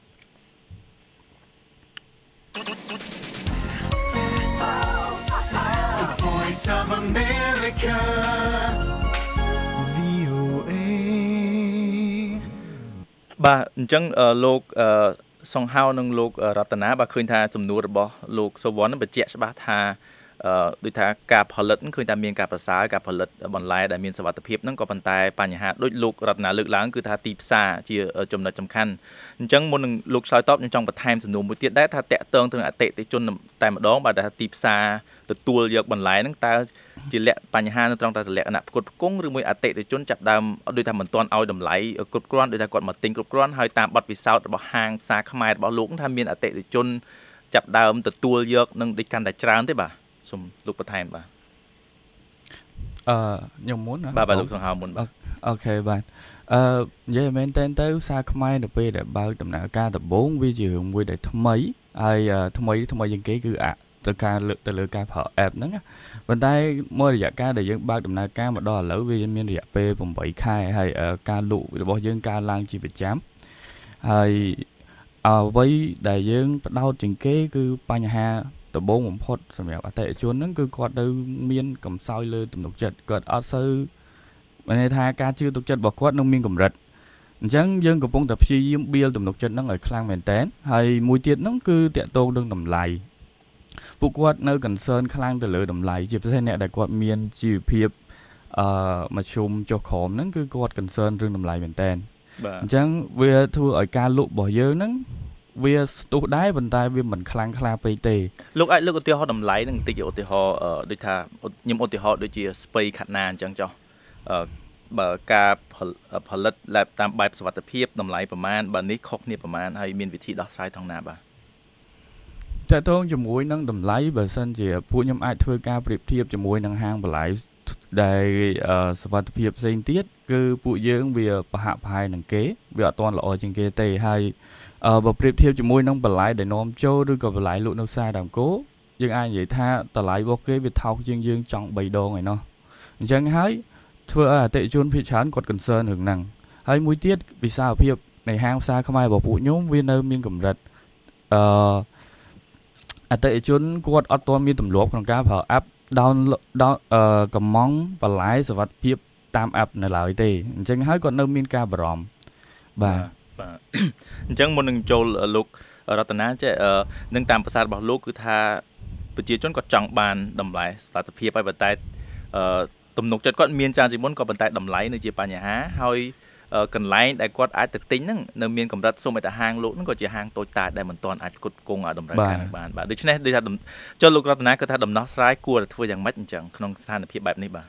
The Voice of America វី អូ អេបាទអញ្ចឹងលោកអឺសង្ហៅនឹងលោករតនាបាទឃើញថាសំណួររបស់លោកសវ័នបញ្ជាក់ច្បាស់ថាអឺដូចថាការផលិតឃើញថាមានការប្រសើរការផលិតបន្លែដែលមានសុវត្ថិភាពហ្នឹងក៏ប៉ុន្តែបញ្ហាដូចលោករតនាលើកឡើងគឺថាទីផ្សារជាចំណុចសំខាន់អញ្ចឹងមុននឹងលោកឆ្លើយតបខ្ញុំចង់បន្ថែមសំណួរមួយទៀតដែរថាតកតងទៅនឹងអតិថិជនតែម្ដងបាទថាទីផ្សារទទួលយកបន្លែហ្នឹងតើជាលក្ខបញ្ហានៅត្រង់តែលក្ខណៈផ្គត់ផ្គង់ឬមួយអតិថិជនចាប់ដើមដូចថាមិនទាន់ឲ្យតម្លៃគ្រប់គ្រាន់ដូចថាគាត់មកទិញគ្រប់គ្រាន់ហើយតាមបទពិសោធន៍របស់ហាងផ្សារខ្មែររបស់លោកថាមានអតិថិជនចាប់ដើមទទួលយកនឹងដូចកាន់តែច្រើនទេបាទសូមលោកបន្ថែមបាទអឺខ្ញុំមុនណាបាទបាទលោកសង្ហោមុនបាទអូខេបាទអឺនិយាយមែនតើទៅសារខ្មែរទៅពេលដែលបើកដំណើរការដំបូងវាជារឿងមួយដែលថ្មីហើយថ្មីថ្មីជាងគេគឺអាទៅការលើកទៅលើការប្រើ app ហ្នឹងប៉ុន្តែមករយៈកាលដែលយើងបើកដំណើរការមកដល់ឥឡូវវាមានរយៈពេលeightខែហើយការលក់របស់យើងការឡើងជាប្រចាំហើយអ្វីដែលយើងផ្ដោតជាងគេគឺបញ្ហាដំបូងបំផុតសម្រាប់អតិថិជនហ្នឹងគឺគាត់ទៅមានកំសោយលើទំនុកចិត្តគាត់អត់សូវមានន័យថាការជឿទុកចិត្តរបស់គាត់នឹងមានកម្រិតអញ្ចឹងយើងកំពុងតែព្យាយាមបៀលទំនុកចិត្តហ្នឹងឲ្យខ្លាំងមែនតើហើយមួយទៀតហ្នឹងគឺតាក់ទងនឹងតម្លៃពួកគាត់នៅ concern ខ្លាំងទៅលើតម្លៃជាពិសេសអ្នកដែលគាត់មានជីវភាពអឺមធ្យមចុះក្រោមហ្នឹងគឺគាត់ concern រឿងតម្លៃមែនតើអញ្ចឹងវាធ្វើឲ្យការលក់របស់យើងហ្នឹងវាស្ទុះដែរប៉ុន្តែវាមិនខ្លាំងខ្លាពេកទេលោកអាចលើកឧទាហរណ៍តម្លៃនឹងបន្តិចឧទាហរណ៍ដូចថាខ្ញុំឧទាហរណ៍ដូចជាស្ពៃខាត់ណាអញ្ចឹងចុះអឺបើការផលិតតាមបែបសុវត្ថិភាពតម្លៃប្រមាណបើនេះខុសគ្នាប្រមាណហើយមានវិធីដោះស្រាយថងណាបាទតើតើជាមួយនឹងតម្លៃបើសិនជាពួកខ្ញុំអាចធ្វើការប្រៀបធៀបជាមួយនឹងហាងបន្លែដែលសុវត្ថិភាពផ្សេងទៀតគឺពួកយើងវាប្រហាក់ប្រហែលនឹងគេវាអត់ទាន់ល្អជាងគេទេហើយបើប្រៀបធៀបជាមួយនឹងបន្លែដែលនាំចូលឬក៏បន្លែលក់នៅផ្សារដើមគោយើងអាចនិយាយថាតម្លៃរបស់គេវាថោកជាងយើងចង់បីដងឯណោះអញ្ចឹងហើយធ្វើឲ្យអតិថិជនភាគច្រើនគាត់ concern រឿងហ្នឹងហើយមួយទៀតវិសាលភាពនៃហាងផ្សារខ្មែររបស់ពួកខ្ញុំវានៅមានកម្រិតអឺអតិថិជនគាត់អត់ទាន់មានទម្លាប់ក្នុងការប្រើ app down down អឺកំងបន្លែសុវត្ថិភាពតាម app នៅឡើយទេអញ្ចឹងហើយគាត់នៅមានការបារម្ភបាទបាទអញ្ចឹងមុននឹងចូលលោករតនាចេះនឹងតាមប្រសាទរបស់លោកគឺថាប្រជាជនគាត់ចង់បានតម្លៃសុវត្ថិភាពហើយប៉ុន្តែអឺទំនុកចិត្តគាត់មានច្រើនជាងមុនក៏ប៉ុន្តែតម្លៃនៅជាបញ្ហាហើយកន្លែងដែលគាត់អាចទៅទិញហ្នឹងនៅមានកម្រិតសូម្បីតែហាងលោកហ្នឹងក៏ជាហាងតូចតាចដែលមិនទាន់អាចផ្គត់ផ្គង់ឲ្យតម្រូវការបានបាទដូច្នេះដូចថាចុះលោករតនាគាត់ថាដំណោះស្រាយគួរតែធ្វើយ៉ាងម៉េចអញ្ចឹងក្នុងស្ថានភាពបែបនេះបាទ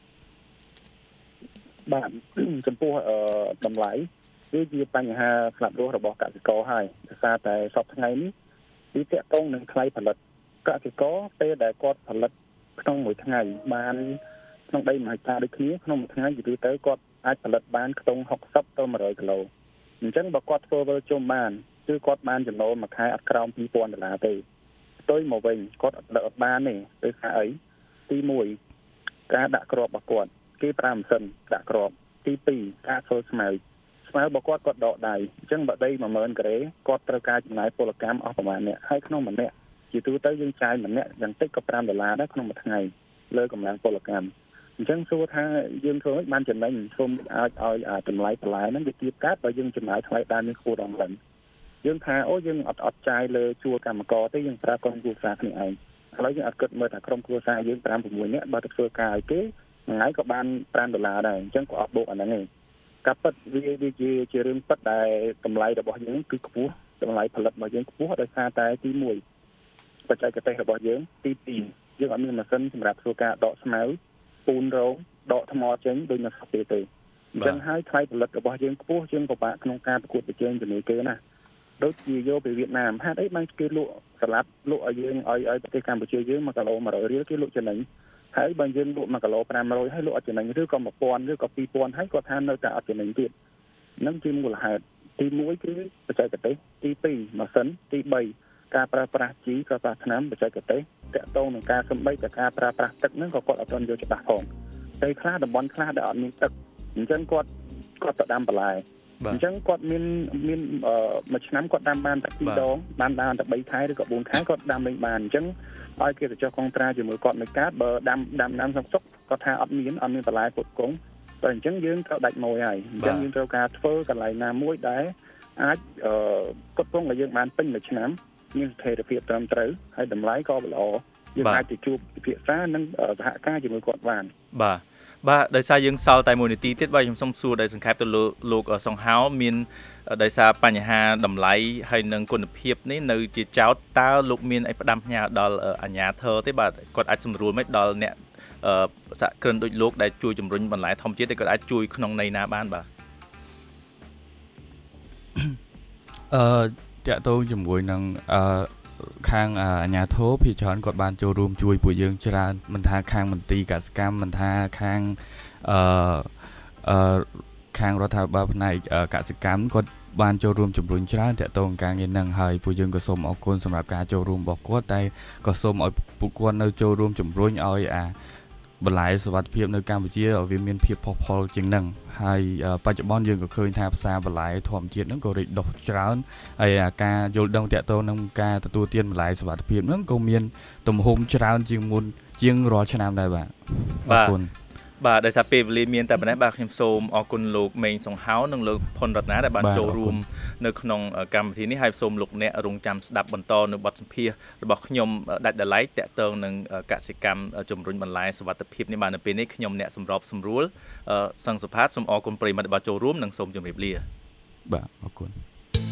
បាទចំពោះតម្លៃវាជាបញ្ហាស្លាប់រស់របស់កសិករហើយដោយសារតែសពថ្ងៃនេះវាតាក់ទងនឹងថ្លៃផលិតកសិករពេលដែលគាត់ផលិតក្នុងមួយថ្ងៃបានក្នុងដីមួយហិកតាដូចគ្នាក្នុងមួយថ្ងៃនិយាយទៅគាត់អាចផលិតបានខ្ទង់sixtyទៅone hundredគីឡូអញ្ចឹងបើគាត់ធ្វើវិលជុំបានគឺគាត់បានចំណូលមួយខែអត់ក្រោមtwo thousandដុល្លារទេផ្ទុយមកវិញគាត់អត់អត់បានទេដោយសារអីទីoneការដាក់គ្រាប់របស់គាត់គេប្រើម៉ាស៊ីនដាក់គ្រាប់ទីtwoការធ្វើស្មៅស្មៅរបស់គាត់គាត់ដកដៃអញ្ចឹងបើដីone thousandការ៉េគាត់ត្រូវការចំណាយពលកម្មអស់ប្រហែលអ្នកហើយក្នុងម្នាក់ជាទូទៅយើងចាយម្នាក់យ៉ាងតិចក៏fiveដុល្លារដែរក្នុងមួយថ្ងៃលើកម្លាំងពលកម្មអញ្ចឹងសួរថាយើងធ្វើមិនបានចំណេញសូមអាចឲ្យតម្លៃបន្លែហ្នឹងវាទាបកើតបើយើងចំណាយថ្លៃដើមនេះខ្ពស់ដល់ហ្នឹងយើងថាអូយើងអត់អត់ចាយលើជួលកម្មករទេយើងប្រើក្រុមគ្រួសារគ្នាឯងឥឡូវយើងអត់គិតមើលថាក្រុមគ្រួសារយើងfive sixនាក់បើទៅធ្វើការឲ្យគេមួយថ្ងៃក៏បានfiveដុល្លារដែរអញ្ចឹងក៏អត់បូកអាហ្នឹងទេការពិតវាវាជាជារឿងពិតដែលតម្លៃរបស់យើងគឺខ្ពស់តម្លៃផលិតរបស់យើងខ្ពស់ដោយសារតែទីoneបច្ចេកទេសរបស់យើងទីtwoយើងអត់មានម៉ាស៊ីនសម្រាប់ធ្វើការដកស្មៅពូនរងដកថ្មចេញដូចនៅស្រុកទេទេអញ្ចឹងហើយថ្លៃផលិតរបស់យើងខ្ពស់ជាងពិបាកក្នុងការប្រកួតប្រជែងជាមួយគេណាដូចជាយកពីវៀតណាមហេតុអីបានគេលក់សាឡាត់លក់ឲ្យយើងឲ្យឲ្យប្រទេសកម្ពុជាយើងoneគីឡូone hundredរៀលគេលក់ចំណេញហើយបើយើងលក់oneគីឡូfive hundredហើយលក់អត់ចំណេញឬក៏one thousandឬក៏two thousandហើយគាត់ថានៅតែអត់ចំណេញទៀតហ្នឹងជាមូលហេតុទីoneគឺបច្ចេកទេសទីtwoម៉ាស៊ីនទីthreeការប្រើប្រាស់ជីប្រើប្រាស់ថ្នាំបច្ចេកទេសតាក់ទងនឹងការសំបីតែការប្រើប្រាស់ទឹកហ្នឹងក៏គាត់អត់ទាន់យកច្បាស់ផងតែខ្លះតំបន់ខ្លះដែលអត់មានទឹកអញ្ចឹងគាត់គាត់ទៅដាំបន្លែអញ្ចឹងគាត់មានមានមួយឆ្នាំគាត់ដាំបានតែពីរដងបានបានតែthreeខែឬក៏fourខែគាត់ដាំលេងបានអញ្ចឹងឲ្យគេទៅចុះកុងត្រាជាមួយគាត់មួយកាតបើដាំដាំដាំសុកសុកគាត់ថាអត់មានអត់មានបន្លែពុតគង់តែអញ្ចឹងយើងត្រូវដាច់ម៉ួយហើយអញ្ចឹងយើងត្រូវការធ្វើកន្លែងណាមួយដែលអាចគាត់គង់ឲ្យយើងបានពេញមួយឆ្នាំមានស្ថិរភាពត្រឹមត្រូវហើយតម្លៃក៏ល្អយើងអាចទៅជួបពិភាក្សានិងសហការជាមួយគាត់បានបាទបាទដោយសារយើងសល់តែមួយនាទីទៀតបាទខ្ញុំសូមសួរដោយសង្ខេបទៅលោកលោកសង្ហោមានដោយសារបញ្ហាតម្លៃហើយនិងគុណភាពនេះនៅជាចោតតើលោកមានអីផ្ដាំផ្ញើដល់អាជ្ញាធរទេបាទគាត់អាចសម្រួលមិនដល់អ្នកសហគ្រិនដូចលោកដែលជួយជំរុញបន្លែធម្មជាតិតែគាត់អាចជួយក្នុងន័យណាបានបាទអឺតាក់ទងជាមួយនឹងអឺខាងអាជ្ញាធរភាគច្រើនគាត់បានចូលរួមជួយពួកយើងច្រើនមិនថាខាងមន្ទីរកសិកម្មមិនថាខាងអឺអឺខាងរដ្ឋាភិបាលផ្នែកកសិកម្មគាត់បានចូលរួមជំរុញច្រើនតាក់ទងការងារនឹងហើយពួកយើងក៏សូមអរគុណសម្រាប់ការចូលរួមរបស់គាត់តែក៏សូមឲ្យពួកគាត់នៅចូលរួមជំរុញឲ្យអាបន្លែសុវត្ថិភាពនៅកម្ពុជាឲ្យវាមានភាពផុសផុលជាងនឹងហើយបច្ចុប្បន្នយើងក៏ឃើញថាផ្សារបន្លែធម្មជាតិហ្នឹងក៏រីកដុះច្រើនហើយការយល់ដឹងតាក់ទងនឹងការទទួលទានបន្លែសុវត្ថិភាពហ្នឹងក៏មានទំហំច្រើនជាងមុនជាងរាល់ឆ្នាំដែរបាទអរគុណបាទដោយសារពេលវេលាមានតែប៉ុណ្ណេះបាទខ្ញុំសូមអរគុណលោកមេងសង្ហោនិងលោកផុនរតនាដែលបានចូលរួមនៅក្នុងកម្មវិធីនេះហើយសូមលោកអ្នករងចាំស្ដាប់បន្តនៅបទសម្ភាសន៍របស់ខ្ញុំដាច់ដライតាក់ទងនឹងកសិកម្មជំរុញបន្លែសុវត្ថិភាពនេះបាទនៅពេលនេះខ្ញុំអ្នកសម្របសម្រួលសង្ឃសុផាតសូមអរគុណប្រិយមិត្តដែលបានចូលរួមនិងសូមជម្រាបលាបាទអរគុណ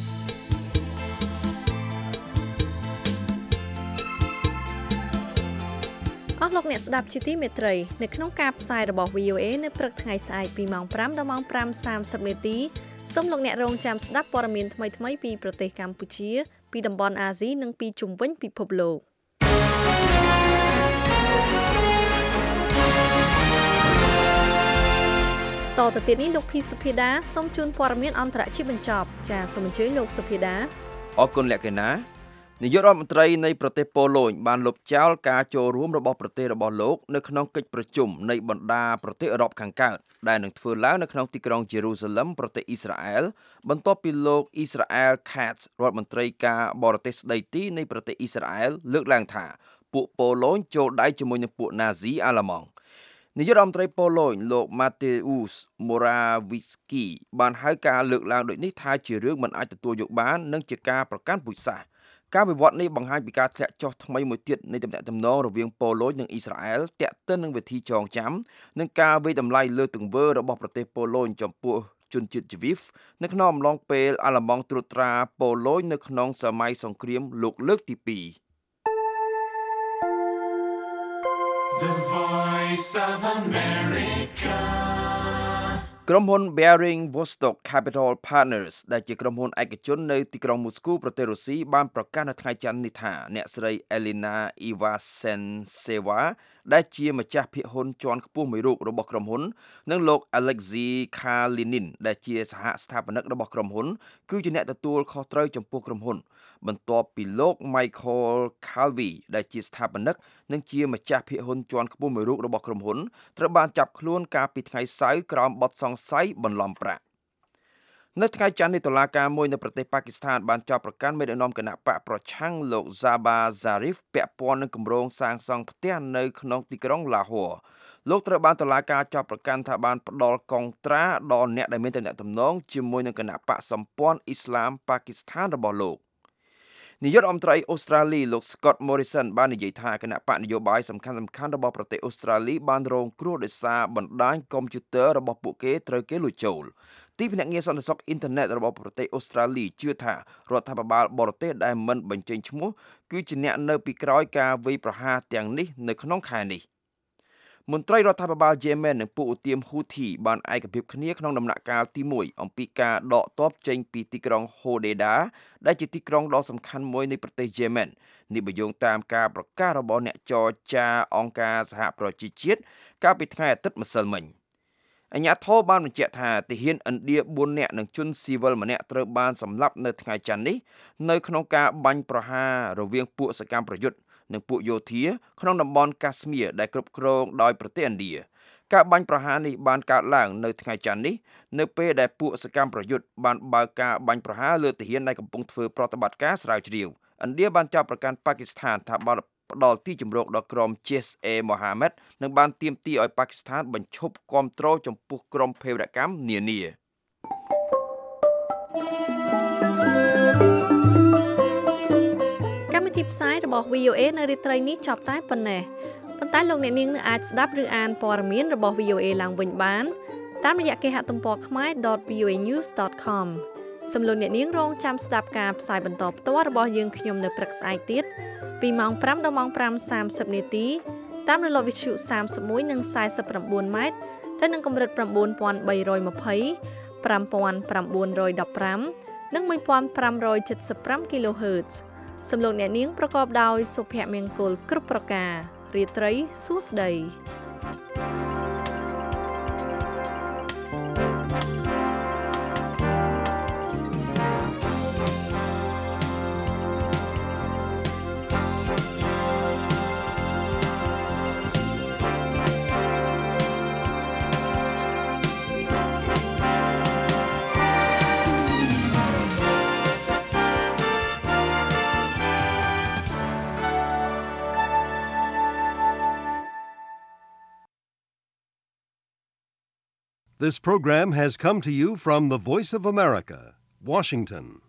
អស់លោកអ្នកស្ដាប់ជាទីមេត្រីនៅក្នុងការផ្សាយរបស់ វី អូ អេ នៅព្រឹកថ្ងៃស្អែកពីម៉ោងប្រាំដល់ម៉ោងប្រាំសាមសិបនាទីសូមលោកអ្នករងចាំស្ដាប់ព័ត៌មានថ្មីៗពីប្រទេសកម្ពុជាពីតំបន់អាស៊ីនិងពីជុំវិញពិភពលោកតទៅទៀតនេះលោកភីសុភាដាសូមជូនព័ត៌មានអន្តរជាតិបញ្ចប់ចាសសូមអញ្ជើញលោកសុភាដាអរគុណលក្ខិណានាយករដ្ឋមន្ត្រីនៃប្រទេសប៉ូឡូញបានលុបចោលការចូលរួមរបស់ប្រទេសរបស់លោកនៅក្នុងកិច្ចប្រជុំនៃបណ្ដាប្រទេសអឺរ៉ុបខាងកើតដែលនឹងធ្វើឡើងនៅក្នុងទីក្រុងយេរូសាឡឹមប្រទេសអ៊ីស្រាអែលបន្ទាប់ពីលោកអ៊ីស្រាអែល Katz រដ្ឋមន្ត្រីការបរទេសស្ដីទីនៃប្រទេសអ៊ីស្រាអែលលើកឡើងថាពួកប៉ូឡូញចូលដៃជាមួយនឹងពួកណាស៊ីអាល្លឺម៉ង់នាយករដ្ឋមន្ត្រីប៉ូឡូញលោក Mateusz Morawiecki បានហៅការលើកឡើងដូចនេះថាជារឿងមិនអាចទទួលយកបាននិងជាការប្រកាន់ពូជសាសន៍ការវិវត្តនេះបង្ហាញពីការធ្លាក់ចុះថ្មីមួយទៀតនៃទំនាក់ទំនងរវាងប៉ូឡូញនិងអ៊ីស្រាអែលទាក់ទិននឹងវិធីចងចាំនិងការវិយតម្លៃលើទង្វើរបស់ប្រទេសប៉ូឡូញចំពោះជនជាតិជីវីសនៅក្នុងអំឡុងពេលអាល្លឺម៉ង់ត្រួតត្រាប៉ូឡូញនៅក្នុងសម័យសង្គ្រាមលោកលើកទីពីរ The Voice of America ក្រុមហ៊ុន Bering Vostok Capital Partners ដែលជាក្រុមហ៊ុនឯកជននៅទីក្រុងមូស្គូប្រទេសរុស្ស៊ីបានប្រកាសនៅថ្ងៃច័ន្ទនេះថាអ្នកស្រី Elena Ivasentseva ដែលជាម្ចាស់ភាគហ៊ុនជាន់ខ្ពស់មួយរូបរបស់ក្រុមហ៊ុននិងលោក Alexei Kalinin ដែលជាសហស្ថាបនិករបស់ក្រុមហ៊ុនគឺជាអ្នកទទួលខុសត្រូវចំពោះក្រុមហ៊ុនបន្ទាប់ពីលោក Michael Calvi ដែលជាស្ថាបនិកនិងជាម្ចាស់ភាគហ៊ុនជាន់ខ្ពស់មួយរូបរបស់ក្រុមហ៊ុនត្រូវបានចាប់ខ្លួនកាលពីថ្ងៃសៅរ៍ក្រោមបទសង្ស័យបន្លំប្រាក់នៅថ្ងៃច័ន្ទនេះតុលាការមួយនៅប្រទេសប៉ាគីស្ថានបានចោទប្រកាន់មេដឹកនាំគណៈបកប្រឆាំងលោក Sabah Zarif ពាក់ព័ន្ធនឹងគម្រោងសាងសង់ផ្ទះនៅក្នុងទីក្រុងឡាហ័រលោកត្រូវបានតុលាការចោទប្រកាន់ថាបានផ្ដល់កុងត្រាដល់អ្នកដែលមានទំនាក់ទំនងជាមួយនឹងគណៈបកសម្ព័ន្ធអ៊ីស្លាមប៉ាគីស្ថានរបស់លោកនាយករដ្ឋមន្ត្រីអូស្ត្រាលីលោក Scott Morrison បាននិយាយថាគណៈបកនយោបាយសំខាន់ៗរបស់ប្រទេសអូស្ត្រាលីបានរងគ្រោះដោយសារបណ្ដាញកុំព្យូទ័ររបស់ពួកគេត្រូវគេលួចចូលទីភ្នាក់ងារសន្តិសុខអ៊ីនធឺណិតរបស់ប្រទេសអូស្ត្រាលីជឿថារដ្ឋាភិបាលបរទេសដែលមិនបញ្ចេញឈ្មោះគឺជាអ្នកនៅពីក្រោយការវាយប្រហារទាំងនេះនៅក្នុងខែនេះមន្ត្រីរដ្ឋាភិបាលយេម៉ែននិងពួកឧទាមហ៊ូធីបានឯកភាពគ្នាក្នុងដំណាក់កាលទីមួយអំពីការដកទ័ពចេញពីទីក្រុងហូដេដាដែលជាទីក្រុងដ៏សំខាន់មួយនៃប្រទេសយេម៉ែននេះបញ្យោងតាមការប្រកាសរបស់អ្នកចរចាអង្គការសហប្រជាជាតិកាលពីថ្ងៃអាទិត្យម្សិលមិញអាជ្ញាធរបានបញ្ជាក់ថាទាហានឥណ្ឌាបួននាក់និងជនស៊ីវិលម្នាក់ត្រូវបានសម្លាប់នៅថ្ងៃច័ន្ទនេះនៅក្នុងការបាញ់ប្រហាររវាងពួកសកម្មប្រយុទ្ធនិងពួកយោធាក្នុងតំបន់កាស្មៀរដែលគ្រប់គ្រងដោយប្រទេសឥណ្ឌាការបាញ់ប្រហារនេះបានកើតឡើងនៅថ្ងៃច័ន្ទនេះនៅពេលដែលពួកសកម្មប្រយុទ្ធបានបើកការបាញ់ប្រហារលើទាហានដែលកំពុងធ្វើប្រតិបត្តិការស្រាវជ្រាវឥណ្ឌាបានចោទប្រកាន់ប៉ាគីស្ថានថាបានផ្ដល់ទីជម្រកដល់ក្រុម Jaish-e Mohammed និងបានទាមទារឲ្យប៉ាគីស្ថានបញ្ឈប់គាំទ្រចំពោះក្រុមភេរវកម្មនានាកម្មវិធីផ្សាយរបស់ វី អូ អេ នៅរាត្រីនេះចប់តែប៉ុណ្ណេះប៉ុន្តែលោកអ្នកនាងនៅអាចស្ដាប់ឬអានព័ត៌មានរបស់ វី អូ អេ ឡើងវិញបានតាមរយៈគេហទំព័រ ខមែរ ដត វី អូ អេ news ដត com សូមលោកអ្នកនាងរងចាំស្ដាប់ការផ្សាយបន្តផ្ទាល់របស់យើងខ្ញុំនៅព្រឹកស្អែកទៀតពីម៉ោងប្រាំដល់ម៉ោងប្រាំសាមសិបនាទីតាមរលកវិទ្យុសាមសិបមួយនិងសាយសិបប្រាំបួនម៉ែត្រទៅនឹងកម្រិត ៩,៣២០ ៥,៩១៥ និង ១,៥៧៥ គីឡូហឺតសំឡេងអ្នកនាងប្រកបដោយសុភមង្គលគ្រប់ប្រការរាត្រីសួស្តី This program has come to you from the Voice of America, Washington.